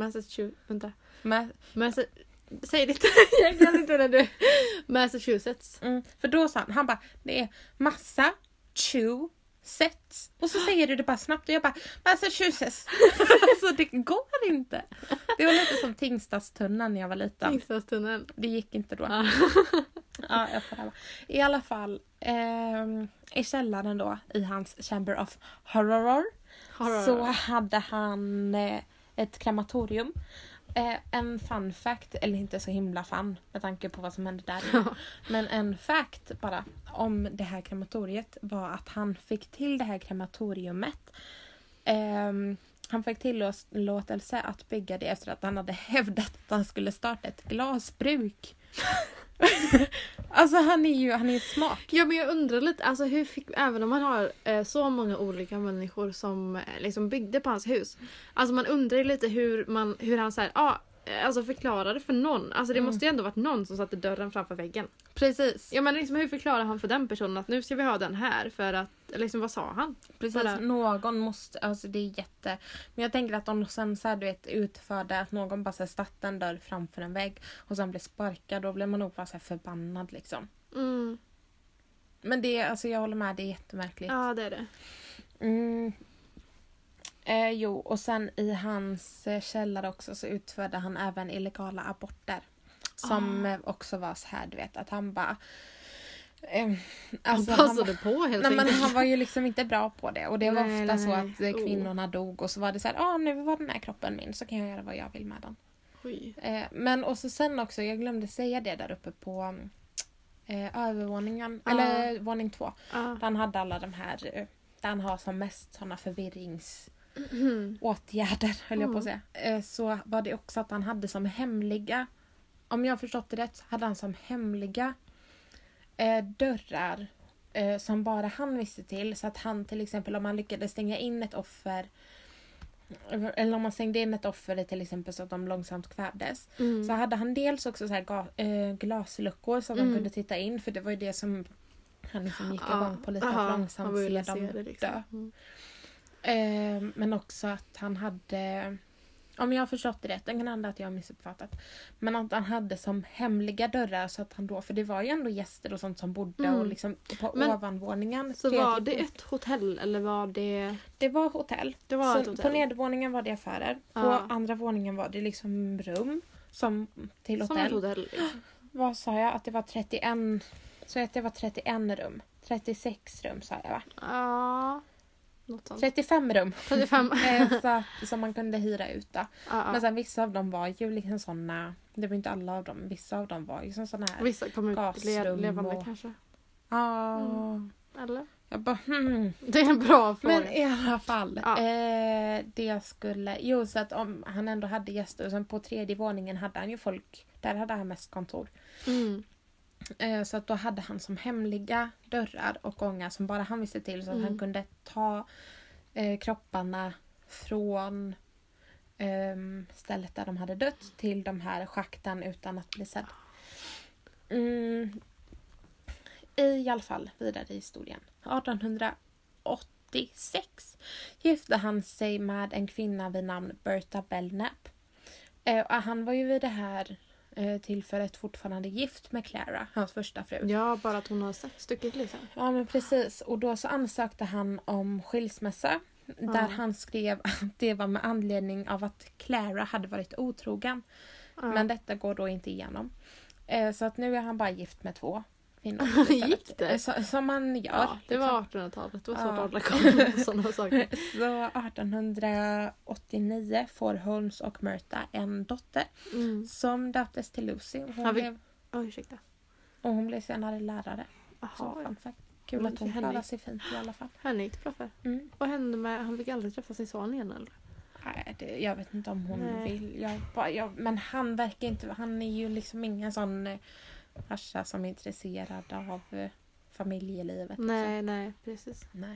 Säg det. Jag kan inte när du. Massachusetts. För då sa han bara, det är massa Massachusetts. Och så säger du det bara snabbt och jag bara Massachusetts. Alltså det går inte. Det var lite som Tingstadstunneln när jag var liten. Tingstadstunneln. Det gick inte då. Ja, jag får det. I alla fall i källaren då i hans Chamber of Horror. Så hade han ett krematorium. En fun fact, eller inte så himla fun med tanke på vad som hände där. Men en fact bara om det här krematoriet var att han fick till det här krematoriumet. Han fick tillåtelse att bygga det efter att han hade hävdat att han skulle starta ett glasbruk. Alltså han är smart. Ja, men jag undrar lite, alltså hur fick, även om man har så många olika människor som liksom byggde på hans hus. Alltså man undrar ju lite hur han så här, alltså förklarade för någon. Alltså det måste ju ändå varit någon som satte dörren framför väggen. Precis. Ja, men liksom hur förklarar han för den personen att nu ska vi ha den här för att, liksom vad sa han? Precis, någon måste, alltså det är men jag tänker att om sen så här, du vet, utförde att någon bara satt en dörr framför en vägg och sen blev sparkad, då blir man nog bara så här förbannad liksom. Men det, alltså jag håller med, det är jättemärkligt. Ja, det är det. Jo, och sen i hans källare också så utförde han även illegala aborter. Som också var så här, du vet, att han bara Han passade på helt enkelt. Men han var ju liksom inte bra på det. Och det var ofta så att kvinnorna dog. Och så var det så här, nu var den här kroppen min. Så kan jag göra vad jag vill med den. Men och så sen också, jag glömde säga det där uppe på övervåningen. Eller våning 2. Där han hade alla de här, där han har som mest sådana förvirringsåtgärder, höll jag på att säga. Så var det också att han hade som hemliga, om jag har förstått det rätt, så hade han som hemliga dörrar som bara han visste till. Så att han till exempel, om man lyckades stänga in ett offer, eller om man stängde in ett offer till exempel så att de långsamt kvävdes, så hade han dels också så här glasluckor som de kunde titta in, för det var ju det som han liksom gick igång på lite, att långsamt se dem dö. Men också att han hade, om jag har förstått det rätt, det kan hända att jag har missuppfattat, men att han hade som hemliga dörrar, så att han då, för det var ju ändå gäster och sånt som bodde och liksom på ovanvåningen. Så var det ett hotell eller var det? Det var hotell. Det var så ett hotell. På nedervåningen var det affärer. På andra våningen var det liksom rum som till hotell. Som ett hotell. Vad sa jag? Att det var 31, så att det var 31 rum. 36 rum sa jag, va? Ja. 35 rum. 35. Som man kunde hyra ut då. Men sen vissa av dem var ju liksom såna, det var inte alla av dem, vissa av dem var ju som såna här vissa kom ut levande och kanske. Eller? Jag bara, Det är en bra fråga. Men i alla fall. Det skulle, så att om han ändå hade gäster, och sen på 3:e våningen hade han ju folk, där hade han mest kontor. Så att då hade han som hemliga dörrar och gångar som bara han visste till, så att han kunde ta kropparna från stället där de hade dött till de här schakten utan att bli sedd. I alla fall vidare i historien. 1886 gifte han sig med en kvinna vid namn Bertha Belknap. Han var ju vid det här tillfället fortfarande gift med Clara, hans första fru. Ja, bara att hon har stuckit liksom. Ja, men precis. Och då så ansökte han om skilsmässa. Där han skrev att det var med anledning av att Clara hade varit otrogen. Men detta går då inte igenom. Så att nu är han bara gift med 2 kvinnor. Gick det? Som man gör. Ja, det liksom. var 1800-talet. Det var svårt att hålla koll på sådana saker. Så 1889 får Holmes och Myrta en dotter som döptes till Lucy. Ursäkta. Och hon blev senare lärare. Så kul att hon klarade sig fint i alla fall. Henne gick det bra för. Vad hände med, han fick aldrig träffa sin son igen eller? Nej, jag vet inte om hon vill. Men han verkar inte, han är ju liksom ingen sån farsa som är intresserad av familjelivet. Nej, precis. Nej.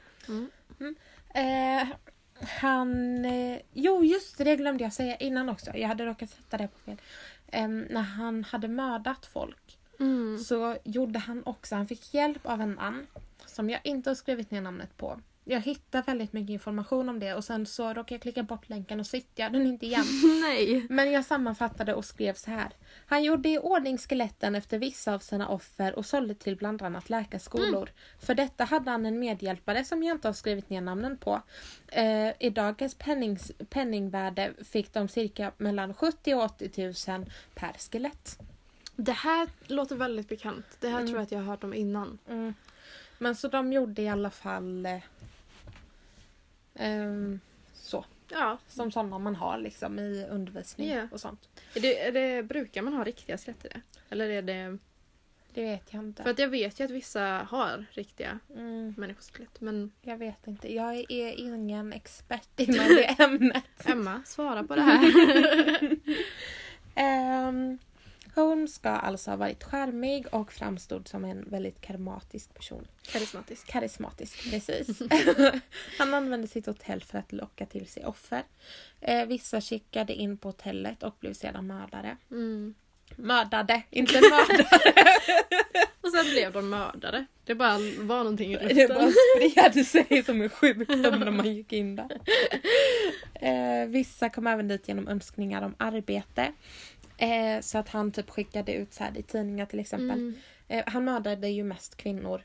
Just det glömde jag säga innan också. Jag hade råkat sätta det på fel. När han hade mördat folk så gjorde han också, han fick hjälp av en man som jag inte har skrivit ner namnet på. Jag hittade väldigt mycket information om det och sen så råkade jag klicka bort länken och så hittade jag den inte igen. Nej. Men jag sammanfattade och skrev så här. Han gjorde i ordning skeletten efter vissa av sina offer och sålde till bland annat läkarskolor. För detta hade han en medhjälpare som jag inte har skrivit ner namnen på. I dagens penningvärde fick de cirka mellan 70 och 80 000 per skelett. Det här låter väldigt bekant. Det här tror jag att jag har hört om innan. Men så de gjorde i alla fall så. Ja. Som sådana man har liksom i undervisning och sånt. Brukar man ha riktiga skelett i det? Eller är det... Det vet jag inte. För att jag vet ju att vissa har riktiga människoskelett. Men... Jag vet inte. Jag är ingen expert inom det ämnet. Emma, svara på det här. Holmes ska alltså ha varit charmig och framstod som en väldigt karismatisk person. Karismatisk, precis. Han använde sitt hotell för att locka till sig offer. Vissa skickade in på hotellet och blev sedan mördare. Mördade, inte mördare. Och sen blev de mördare. Det bara var någonting i luften. Det bara spred sig som en sjukdom när man gick in där. Vissa kom även dit genom önskningar om arbete. Så att han typ skickade ut så här i tidningar till exempel. Han mördade ju mest kvinnor.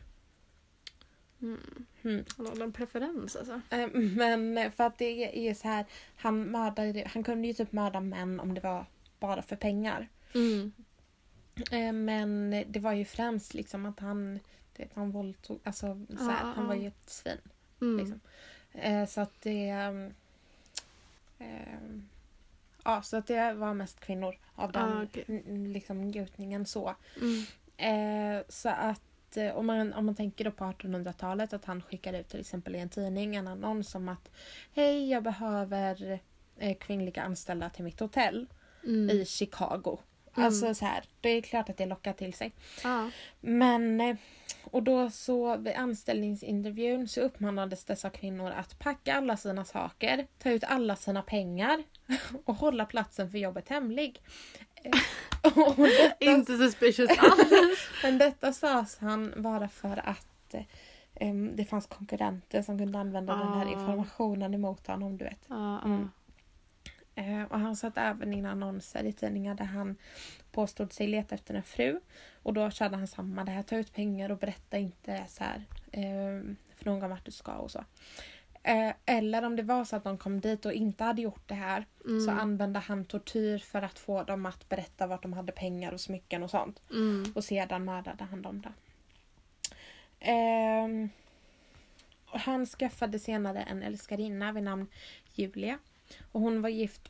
Han hade en preferens alltså. Men för att det är så här, han kunde ju typ mörda män om det var bara för pengar. Men det var ju främst liksom att han våldtog, alltså såhär, han var ju ett svin. Liksom. Så att det så att det var mest kvinnor av den liksom njutningen så. Så att om man tänker då på 1800-talet att han skickade ut till exempel i en tidning en annons om att hej, jag behöver kvinnliga anställda till mitt hotell i Chicago. Alltså så här, det är klart att det lockar till sig. Men och då så vid anställningsintervjun så uppmanades dessa kvinnor att packa alla sina saker, ta ut alla sina pengar och hålla platsen för jobbet hemlig. Och detta, inte suspicious alls. Men detta sades han bara för att det fanns konkurrenter som kunde använda den här informationen emot honom, du vet. Och han satt även in annonser i tidningar där han påstod sig leta efter en fru. Och då körde han samma, det här, ta ut pengar och berätta inte så här för någon vart du ska och så. Eller om det var så att de kom dit och inte hade gjort det här så använde han tortyr för att få dem att berätta vart de hade pengar och smycken och sånt. Och sedan mördade han dem där. Och han skaffade senare en älskarinna vid namn Julia. Och hon var gift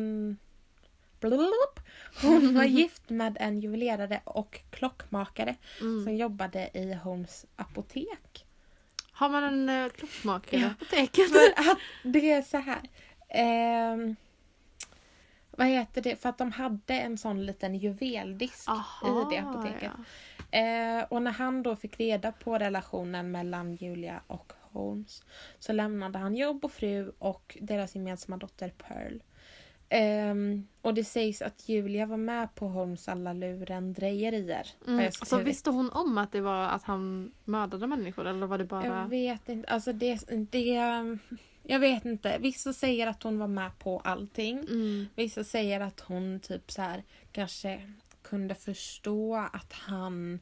var gift med en juvelerare och klockmakare som jobbade i Holmes apotek. Har man en klockmakare i apoteket? För att det är så här. Vad heter det? För att de hade en sån liten juveldisk i det apoteket. Och när han då fick reda på relationen mellan Julia och Holmes så lämnade han jobb och fru och deras gemensamma dotter Pearl. Och det sägs att Julia var med på Holmes alla lurendrejerier. Så visste hon om att det var att han mördade människor eller var det bara... Jag vet inte. Alltså jag vet inte. Vissa säger att hon var med på allting. Vissa säger att hon typ så här kanske kunde förstå att han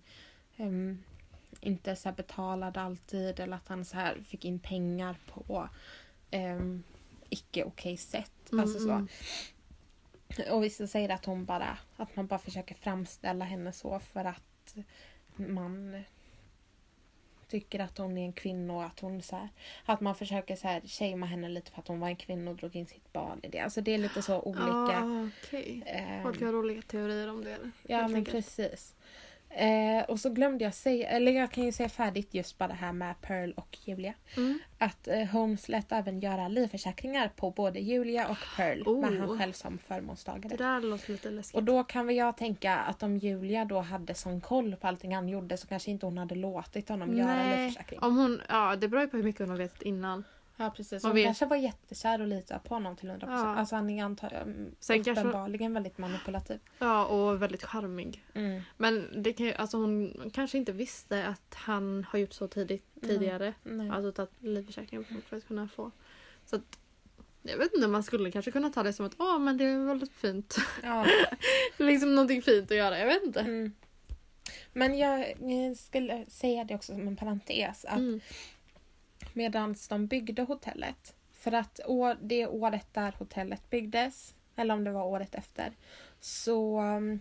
inte så här betalade alltid eller att han så här fick in pengar på icke okej sätt. Alltså så. Och vissa säger att man bara försöker framställa henne så för att man tycker att hon är en kvinna och att hon så här, att man försöker så här shamea henne lite för att hon var en kvinna och drog in sitt barn i det. Alltså det är lite så olika. Folk har roliga teorier om det. Ja, men precis. Och så glömde jag säga, eller jag kan ju säga färdigt just bara det här med Pearl och Julia. Att Holmes lät även göra livförsäkringar på både Julia och Pearl med han själv som förmånstagare. Det där låter lite läskigt. Och då kan väl jag tänka att om Julia då hade sån koll på allting han gjorde så kanske inte hon hade låtit honom göra livförsäkring. Det beror ju på hur mycket hon har vetat innan. Ja, precis. Hon kanske var jättekär och litade på honom till 100%. Ja. Alltså han är uppenbarligen väldigt manipulativ. Ja, och väldigt charmig. Men det kan ju, alltså hon kanske inte visste att han har gjort så tidigare. Alltså tagit livförsäkring för att kunna få. Så att, jag vet inte, man skulle kanske kunna ta det som att men det är väldigt fint. Ja. Liksom någonting fint att göra, jag vet inte. Men jag skulle säga det också som en parentes att medan de byggde hotellet. För att det året där hotellet byggdes, eller om det var året efter, så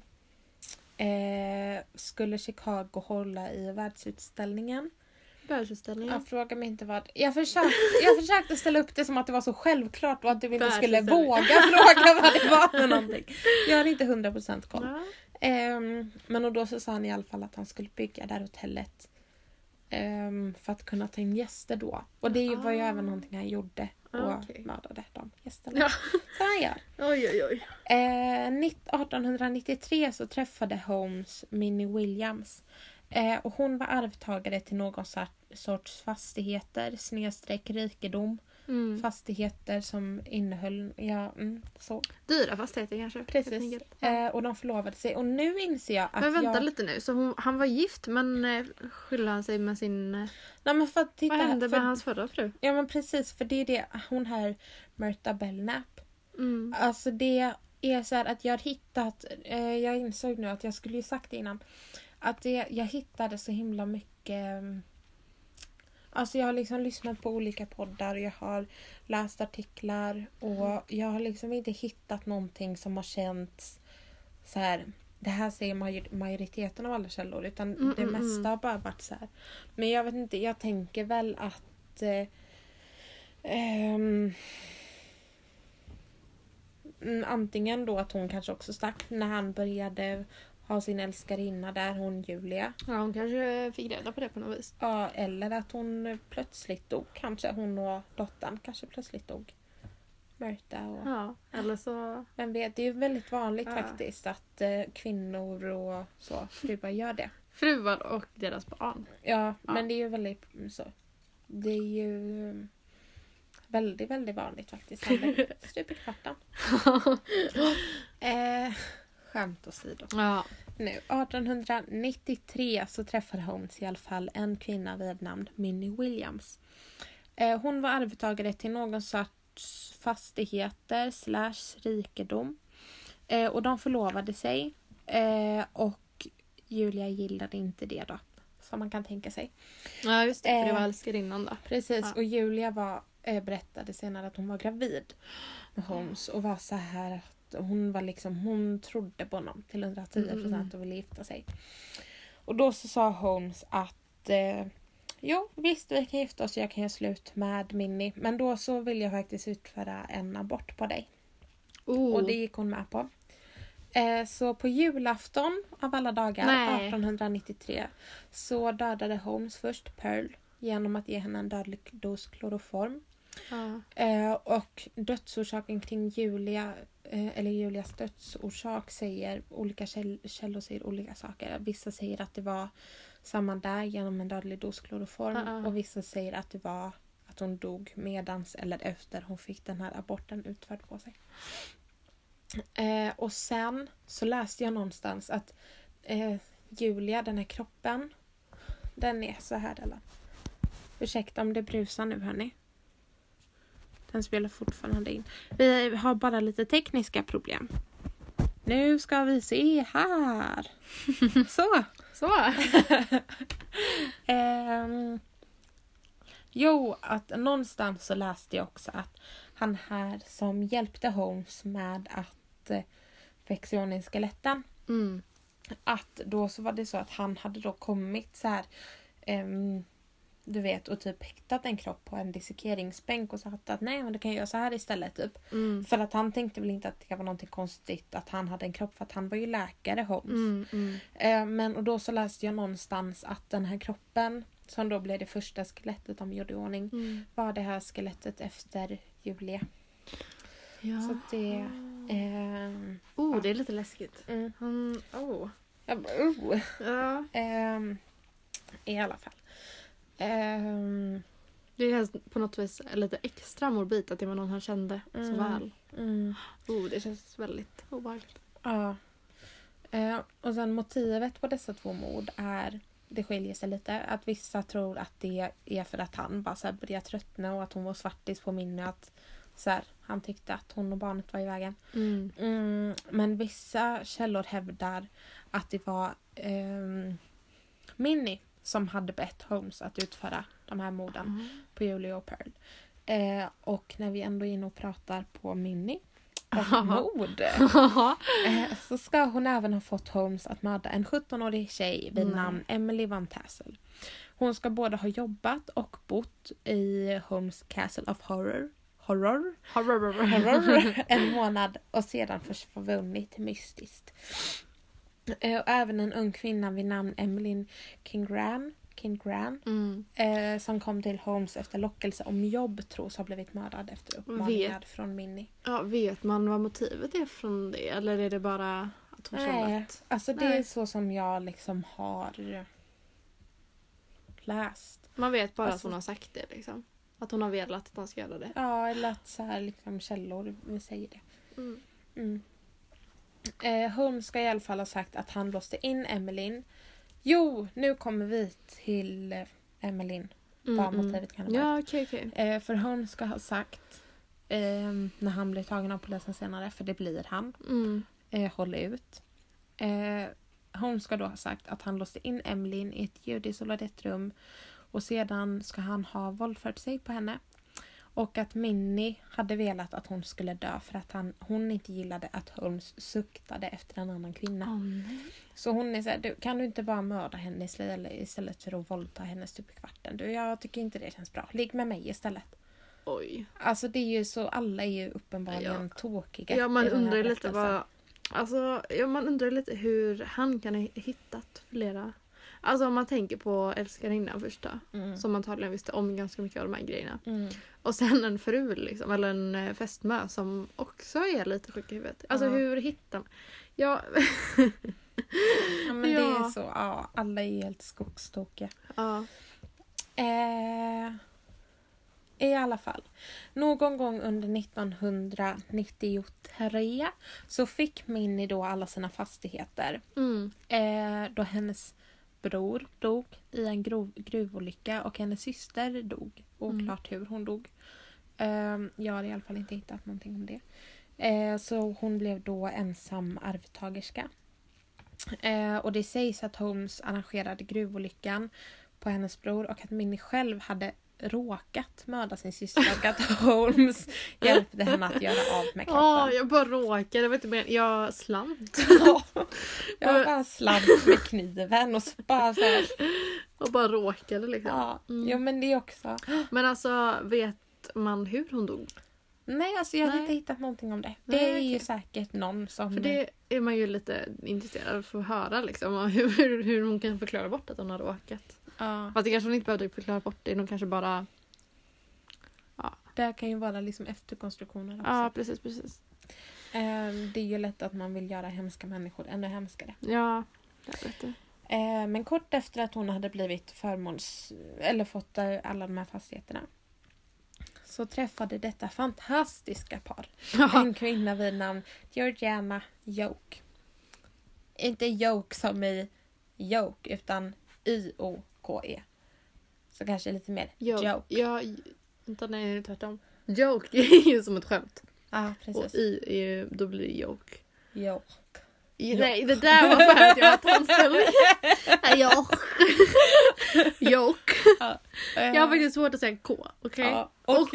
skulle Chicago hålla i världsutställningen. Jag frågar mig inte vad. Jag försökte ställa upp det som att det var så självklart och att du inte skulle våga fråga vad det var för någonting. Jag har inte 100% koll. Men och då så sa han i alla fall att han skulle bygga där hotellet. För att kunna ta in gäster då. Och det var ju även någonting han gjorde. Och mördade de gästerna. Ja. Så han gör. Oj. 1893 så träffade Holmes Minnie Williams. Och hon var arvtagare till någon sorts fastigheter. / rikedom. Fastigheter som innehöll så. Dyra fastigheter kanske. Precis. Och de förlovade sig. Och nu inser jag att men vänta lite nu. Så han var gift men skyllde han sig med sin... Nej, men för att vad hände med hans förra fru? Ja, men precis. För det är det. Hon här Myrta Belknap. Alltså det är så här att jag har hittat... jag insåg nu att jag skulle ju sagt det innan. Att jag hittade så himla mycket... Alltså jag har liksom lyssnat på olika poddar, jag har läst artiklar och jag har liksom inte hittat någonting som har känts så här det här säger majoriteten av alla källor, utan det mesta har bara varit så här. Men jag vet inte, jag tänker väl att antingen då att hon kanske också stack när han började ha sin älskarinna där, hon Julia. Ja, hon kanske fick reda på det på något vis. Ja, eller att hon plötsligt dog. Kanske hon och dottern kanske plötsligt dog. Märta och... Ja, eller så... Vem vet, det är ju väldigt vanligt faktiskt att kvinnor och så fruar gör det. Fruar och deras barn. Ja, men det är ju väldigt så. Det är ju väldigt, väldigt vanligt faktiskt. Stup i kvarten. Skämt åsido. Ja. Nu, 1893 så träffade Holmes i alla fall en kvinna vid namn Minnie Williams. Hon var arvtagare till någon sorts fastigheter / rikedom. Och de förlovade sig. Och Julia gillade inte det då. Som man kan tänka sig. Ja, just det. För det var älskarinnan då. Precis. Ja. Och Julia berättade senare att hon var gravid med Holmes. Och var så här att hon var liksom, hon trodde på honom till 110% och ville gifta sig. Och då så sa Holmes att jo, visst vi kan gifta oss, jag kan göra slut med Minnie. Men då så vill jag faktiskt utföra en abort på dig. Och det gick hon med på. Så på julafton av alla dagar 1893 så dödade Holmes först Pearl genom att ge henne en dödlig dos kloroform. Och dödsorsaken kring Julias dödsorsak säger olika källor säger olika saker. Vissa säger att det var samma där genom en dödlig dos kloroform och vissa säger att det var att hon dog medans eller efter hon fick den här aborten utförd på sig. Och sen så läste jag någonstans att Julia, den här kroppen, den är så här eller. Ursäkta om det brusar nu hörni. Den spelar fortfarande in. Vi har bara lite tekniska problem. Nu ska vi se här. Så. Jo, att någonstans så läste jag också att han här som hjälpte Holmes med att växa i ordning skeletten. Att då så var det så att han hade då kommit så här du vet, och typ hittat en kropp på en dissekeringsbänk och sagt att nej men det kan jag göra så här istället typ. För att han tänkte väl inte att det var någonting konstigt att han hade en kropp, för att han var ju läkare Holmes. Men och då så läste jag någonstans att den här kroppen som då blev det första skelettet de gjorde i ordning var det här skelettet efter Julia. Ja. Så det det är lite läskigt. I alla fall. Det känns på något vis lite extra morbid att det var någon han kände så väl. Det känns väldigt obehagligt. Ja. Och sen motivet på dessa två mord det skiljer sig lite. Att vissa tror att det är för att han bara så här börjar tröttna och att hon var svartis på minne, att så här, han tyckte att hon och barnet var i vägen. Men vissa källor hävdar att det var Minnie som hade bett Holmes att utföra de här morden på Julia och Pearl. Och när vi ändå är inne och pratar på Minnie och mord så ska hon även ha fått Holmes att mörda en 17-årig tjej vid namn Emily Van Tassel. Hon ska både ha jobbat och bott i Holmes Castle of Horror en månad och sedan försvunnit mystiskt. Och även en ung kvinna vid namn Emmeline Kingran som kom till Holmes efter lockelse om jobb tros ha blivit mördad efter uppmaningar från Minnie. Ja, vet man vad motivet är från det? Eller är det bara att hon kände att... Alltså det är så som jag liksom har läst. Man vet bara att hon har sagt det liksom. Att hon har velat att han ska göra det. Ja, eller att så här liksom källor säger det. Holmes ska i alla fall ha sagt att han låste in Emmeline. Jo, nu kommer vi till Emmeline. Vad motivet kan vara. Ja, okej. För Holmes ska ha sagt när han blir tagen av polisen senare, för det blir han. Håll ut. Holmes ska då ha sagt att han låste in Emmeline i ett judisolat rum och sedan ska han ha våldfört sig på henne. Och att Minnie hade velat att hon skulle dö för att hon inte gillade att Holmes suktade efter en annan kvinna. Så hon är så här, kan du inte bara mörda henne istället för att våldta henne stup i kvarten? Jag tycker inte det känns bra. Ligg med mig istället. Oj. Alltså det är ju så, alla är ju uppenbarligen tåkiga. Ja, man undrar lite man undrar lite hur han kan ha hittat flera. Alltså om man tänker på älskarinnan första. Som antagligen visste om ganska mycket av de här grejerna. Och sen en fru liksom, eller en fästmö som också är lite sjuk i huvudet. Alltså hur hittar man? Ja. Ja men det är så, alla är helt skogstokiga. Ja. I alla fall. Någon gång under 1993 så fick Minnie då alla sina fastigheter. Då hennes bror dog i en gruvolycka och hennes syster dog. Oklart hur hon dog. Jag har i alla fall inte hittat någonting om det. Så hon blev då ensam arvtagerska. Och det sägs att Holmes arrangerade gruvolyckan på hennes bror och att Minnie själv hade råkat mörda sin syster och att Holmes hjälpte henne att göra av med kroppen. Jag bara råkade, jag vet inte mer. Jag slant. Jag bara slant med kniven och så bara så här. Och bara råkade liksom. Ja, ja men det också. Men alltså, vet man hur hon dog? Nej, alltså jag har inte hittat någonting om det. Det är ju säkert någon som... För det är man ju lite intresserad av för att höra liksom. Hur hon kan förklara bort att hon har råkat. Ja. Fast det kanske hon inte behövde förklara bort det. De kanske bara... Ja. Det kan ju vara liksom efterkonstruktioner också. Ja, precis. Det är ju lätt att man vill göra hemska människor ännu hemskare. Ja, jag vet det. Men kort efter att hon hade blivit fått alla de här fastigheterna så träffade detta fantastiska par en kvinna vid namn Georgiana Yoke. Inte Yoke som i Yoke utan Y-O-K-E. Så kanske lite mer joke. Ja, inte nej, tvärtom. Joke är ju som ett skämt. Ja, precis. Och är ju, då blir det joke. Joke. Nej, det där var för att jag har tandställning. Joke. Jag har faktiskt svårt att säga K. Okej? Ja,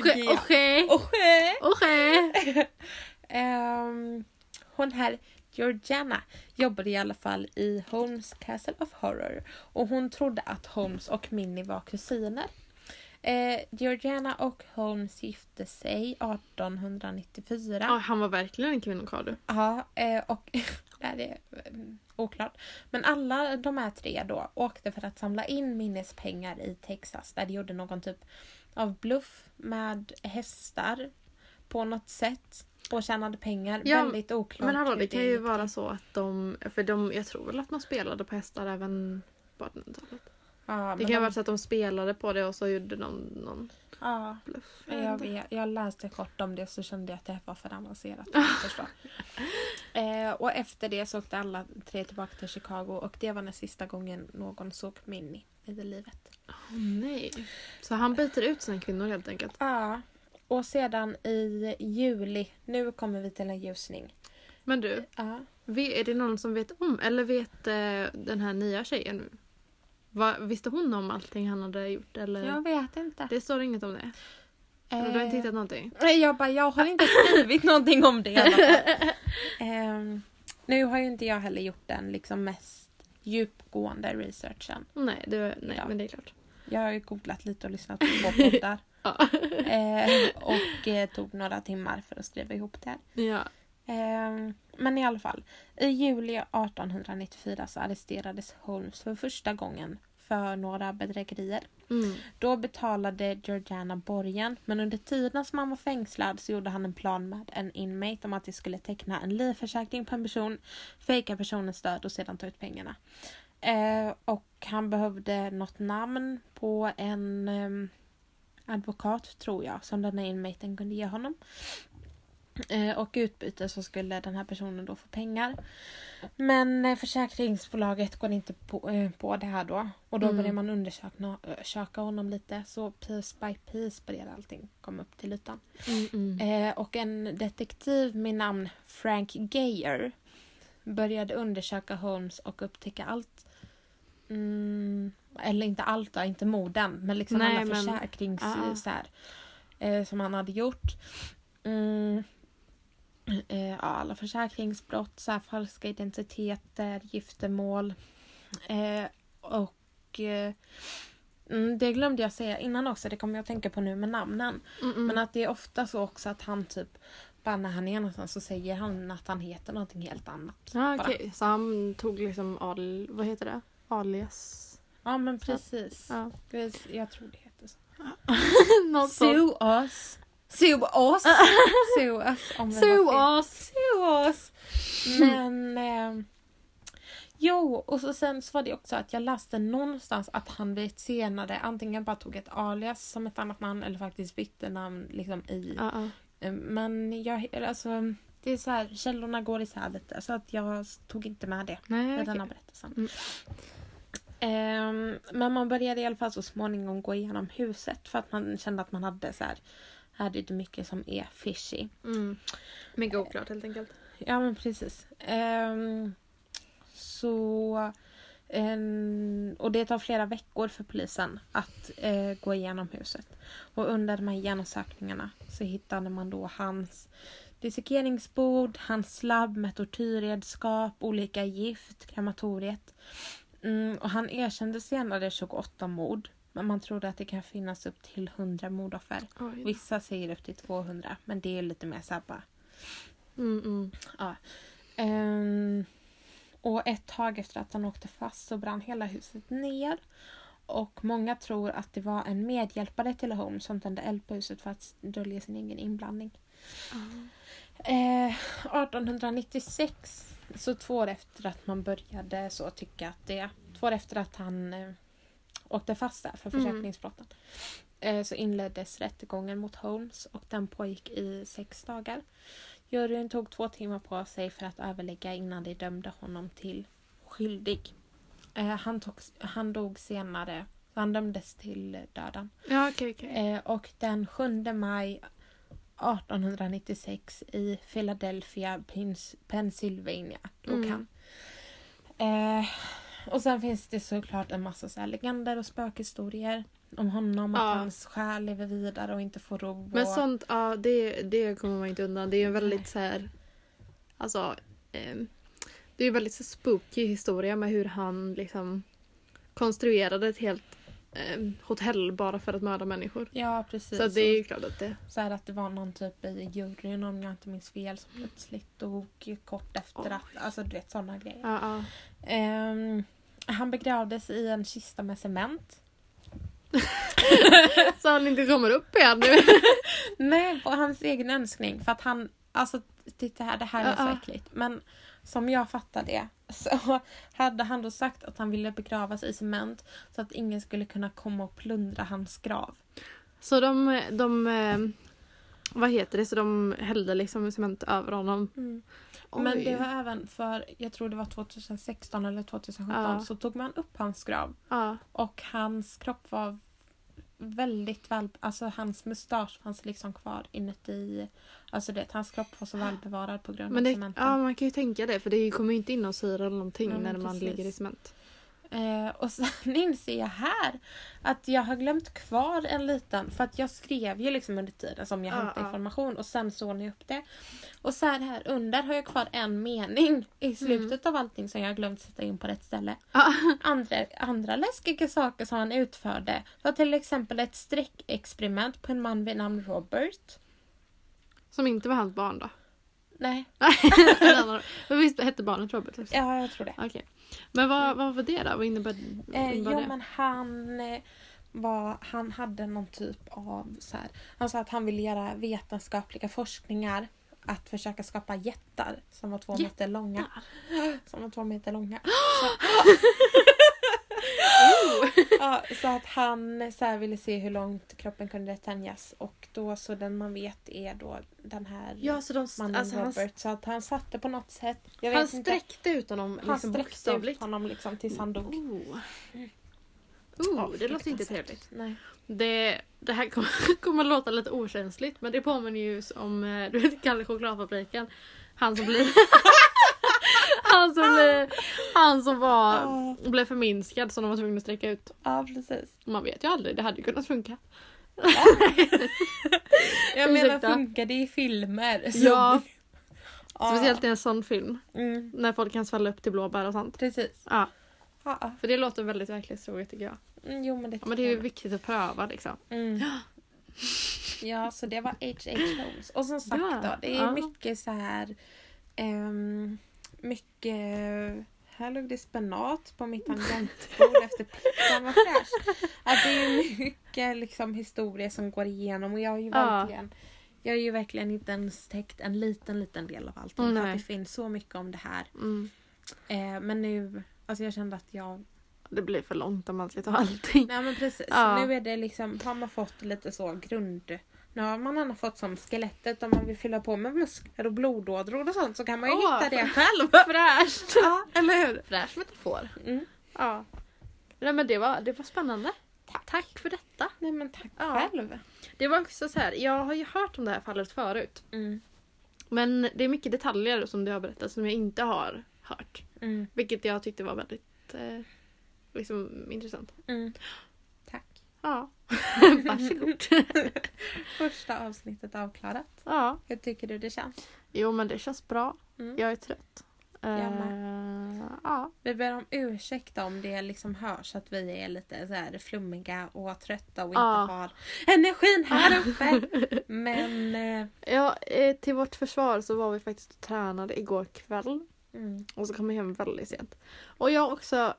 hon här Georgiana jobbade i alla fall i Holmes Castle of Horror. Och hon trodde att Holmes och Minnie var kusiner. Georgiana och Holmes gifte sig 1894. Ja, han var verkligen en kvinnokarl. Ja, och det är oklart. Men alla de här tre då åkte för att samla in Minnies pengar i Texas. Där de gjorde någon typ av bluff med hästar på något sätt. Och tjänade pengar. Ja, väldigt oklart. Men hallå, det kan ju vara så att jag tror väl att man spelade på hästar även på 1800-talet. Ja, det kan vara så att de spelade på det och så gjorde någon bluff. Jag läste kort om det så kände jag att det var för avancerat. Och efter det så åkte alla tre tillbaka till Chicago och det var den sista gången någon såg Minnie i det livet. Nej. Så han byter ut sina kvinnor helt enkelt. Ja. Och sedan i juli, nu kommer vi till en ljusning. Men du, är det någon som vet om, eller vet den här nya tjejen? Visste hon om allting han hade gjort? Eller? Jag vet inte. Det står inget om det. Du har inte hittat någonting? Jag har inte skrivit någonting om det i alla fall. Nu har ju inte jag heller gjort den liksom mest djupgående researchen. Nej, men det är klart. Jag har ju googlat lite och lyssnat på poddar. Och tog några timmar för att skriva ihop det. Ja. Men i alla fall, i juli 1894 så arresterades Holmes för första gången för några bedrägerier. Då betalade Georgiana borgen, men under tiden som han var fängslad så gjorde han en plan med en inmate om att de skulle teckna en livförsäkring på en person, fejka personens död och sedan ta ut pengarna. Och han behövde något namn på en advokat tror jag som den här inmaten kunde ge honom. Och utbyte så skulle den här personen då få pengar. Men försäkringsbolaget går inte på det här då. Och då börjar man undersöka honom lite. Så piece by piece börjar allting komma upp till ytan. Och en detektiv med namn Frank Geyer började undersöka Holmes och upptäcka allt. Eller inte allt då, inte morden. Men liksom alla försäkrings... Så här. som han hade gjort. Alla försäkringsbrott, så här, falska identiteter, giftermål. Det glömde jag säga innan också, det kommer jag att tänka på nu med namnen. Men att det är ofta så också att han typ, bara när han är någonstans så säger han att han heter någonting helt annat. Ja, okej. Så han tog liksom vad heter det? Alias? Ja, men precis. Ja. Jag tror det heter så. Sue us. Sue us. Sue us. Men jo, och sen så var det också att jag läste någonstans att han vid ett senare antingen bara tog ett alias som ett annat namn eller faktiskt bytte namn liksom i. Men alltså det är så här, källorna går isär lite så att jag tog inte med det med denna berättelsen. Men man började i alla fall så småningom gå igenom huset för att man kände att man hade så här är det mycket som är fishy. Mycket oklart helt enkelt. Ja, men precis. Och det tar flera veckor för polisen att gå igenom huset. Och under de här genomsökningarna så hittade man då hans dissekeringsbord, hans slabb med tortyrredskap, olika gift, krematoriet. Och han erkände senare 28 mord. Men man trodde att det kan finnas upp till 100 mordoffer. Vissa säger upp till 200. Men det är lite mer så här bara. Ja. Och ett tag efter att han åkte fast så brann hela huset ner. Och många tror att det var en medhjälpare till Holmes som tände eld på huset för att dölja sin egen inblandning. 1896, så 2 år efter att man började så tycka att 2 år efter att han åkte fast där för försäkringsbrotten, så inleddes rättegången mot Holmes och den pågick i 6 dagar. Juryn tog 2 timmar på sig för att överlägga innan de dömde honom till skyldig. Han dog senare. Han dömdes till döden. Ja, okej. Och den 7 maj 1896 i Philadelphia, Pennsylvania dog han. Och sen finns det såklart en massa så här legender och spökhistorier om honom, att hans själ lever vidare och inte får ro. Men sånt, ja, det kommer man inte undan. Det är ju väldigt så här, alltså det är ju väldigt så spooky historia med hur han liksom konstruerade ett helt hotell bara för att mörda människor. Ja, precis. Så det är ju klart att det... Så här att det var någon typ i juryn, om jag inte minns fel, som plötsligt dog kort efter att... Alltså, du vet, sådana grejer. Han begravdes i en kista med cement. Så han inte kommer upp igen nu. Nej, på hans egen önskning. För att han... Alltså, titta här, det här är så äckligt. Men som jag fattar det så hade han då sagt att han ville begravas i cement så att ingen skulle kunna komma och plundra hans grav. Så de vad heter det? Så de hällde liksom cement över honom. Men det var även för, jag tror det var 2016 eller 2017, så tog man upp hans grav. Och hans kropp var väldigt väl, alltså hans mustasch fanns liksom kvar inuti, alltså det, hans kropp var så välbevarad på grund av cementen. Ja, man kan ju tänka det, för det kommer ju inte in och syra eller någonting när man ligger i cement. Och sen inser jag här att jag har glömt kvar en liten, för att jag skrev ju liksom under tiden som jag hämtade information och sen såg ni upp det. Och så här under har jag kvar en mening i slutet av allting som jag har glömt sätta in på rätt ställe. Andra läskiga saker som han utförde var till exempel ett streckexperiment på en man vid namn Robert. Som inte var hans barn då? Nej. Men visst hette barnet Robert? Också? Ja, jag tror det. Okej. Men vad var det då? Vad innebär det? Men han hade någon typ av så här, han sa att han ville göra vetenskapliga forskningar att försöka skapa jättar som var 2 meter långa. Som var 2 meter långa. Så att han så här ville se hur långt kroppen kunde tänjas, och då så den man vet är då den här mannen Robert, så att han satte på något sätt, han sträckte ut honom liksom tills han dog. Det låter inte trevligt. Nej. Det här kommer låta lite okänsligt, men det påminner ju om du vet Kalle chokladfabriken, han som blir han som blev förminskad som de var tvungna att sträcka ut. Ja, precis. Man vet ju aldrig, det hade ju kunnat funka. jag menar, ursäkta. funkar det i filmer? Så... Ja. Ja. Speciellt i en sån film. Mm. När folk kan svälla upp till blåbär och sånt. Precis. Ja. Ja. För det låter väldigt verklighetstroget tycker jag. Jo, men det, Ja, men det är ju viktigt att pröva liksom. Mm. Ja, så det var H.H. Holmes. Och som sagt då, det är mycket så här... mycket... Här låg det spenat på mitt tangentbord efter pizzan var fräsch. Att det är mycket liksom historia som går igenom. Och jag har ju verkligen inte ens täckt en liten del av allting. För att det finns så mycket om det här. Mm. Men nu, alltså jag kände att det blir för långt om man ska ta allting. Nej men precis. Ja. Nu är det liksom, har man fått lite så grund... Nu har man ändå fått som skelettet om man vill fylla på med muskler och blodådror och sånt så kan man ju hitta det själv. Fräscht! Ja, eller hur? Fräscht metafor. Mm. Ja. Nej men det var spännande. Tack för detta. Nej men tack själv. Det var också så här, jag har ju hört om det här fallet förut. Mm. Men det är mycket detaljer som du har berättat som jag inte har hört. Mm. Vilket jag tyckte var väldigt liksom intressant. Mm. Tack. Ja. Varsågod. Första avsnittet avklarat. Ja. Hur tycker du det känns? Jo men det känns bra. Mm. Jag är trött. Ja. Vi ber om ursäkt om det liksom hörs att vi är lite så här flummiga och trötta och inte har energin här uppe. Men ja, till vårt försvar så var vi faktiskt och tränade igår kväll. Och så kom vi hem väldigt sent. Och jag också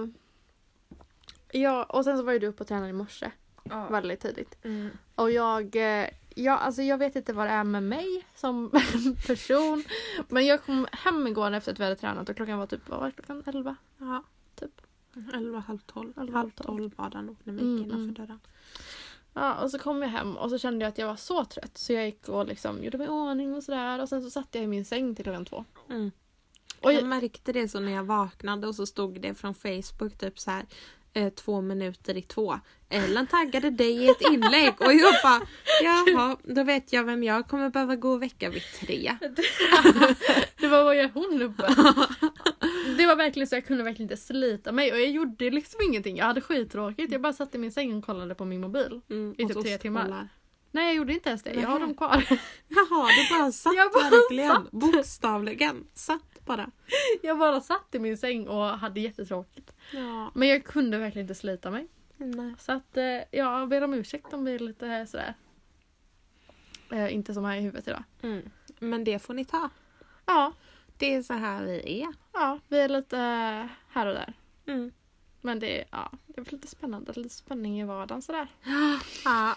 och sen så var ju du uppe och tränade i morse. Väldigt tidigt. Och jag vet inte vad det är med mig som person. Men jag kom hem igår efter att vi hade tränat och klockan var typ, vad var det, klockan 11? Ja, typ. 11, halv 12. Halv 12 var det nog när vi gick innanför dörren. Ja, och så kom jag hem och så kände jag att jag var så trött. Så jag gick och liksom gjorde mig i ordning och sådär. Och sen så satt jag i min säng till klockan 2. Och jag märkte det så när jag vaknade och så stod det från Facebook typ så här 2 minuter i 2. Ellen taggade dig i ett inlägg och jag bara, jaha, då vet jag vem jag kommer behöva gå och väcka vid 3. Det var vad jag hon uppe. Det var verkligen så jag kunde verkligen inte slita mig och jag gjorde liksom ingenting. Jag hade skittråkigt. Jag bara satt i min säng och kollade på min mobil i typ 3 timmar. Nej, jag gjorde inte ens det. Jag har dem kvar. Jaha, du bara satt verkligen. Bokstavligen. Satt bara. Jag bara satt i min säng och hade jättetråkigt. Ja. Men jag kunde verkligen inte slita mig. Nej. Så att jag ber om ursäkt om vi är lite sådär. Inte som här i huvudet idag. Men det får ni ta. Ja. Det är så här vi är. Ja, vi är lite här och där. Men det är lite spännande. Lite spänning i vardagen sådär. Ja.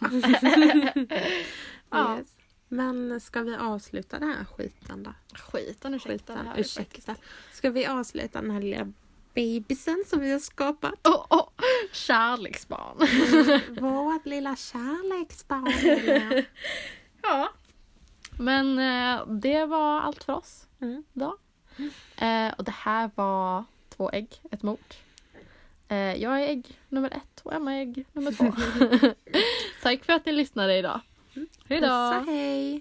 Ja. Yes. Men ska vi avsluta den här skiten då? Ursäkta. Ska vi avsluta den här lilla babysen som vi har skapat? Kärleksbarn. Vårt lilla kärleksbarn. Ja. Men det var allt för oss då. Och det här var 2 ägg, ett mord. Jag är ägg nummer 1 och Emma är ägg nummer 2. Tack för att ni lyssnade idag. Hejdå. Pussa, hej.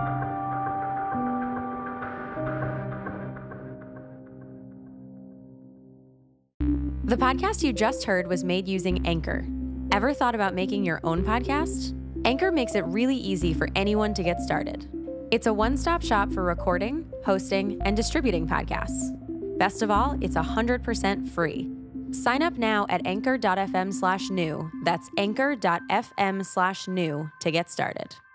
The podcast you just heard was made using Anchor. Ever thought about making your own podcast? Anchor makes it really easy for anyone to get started. It's a one-stop shop for recording, hosting, and distributing podcasts. Best of all, it's 100% free. Sign up now at anchor.fm/new. That's anchor.fm/new to get started.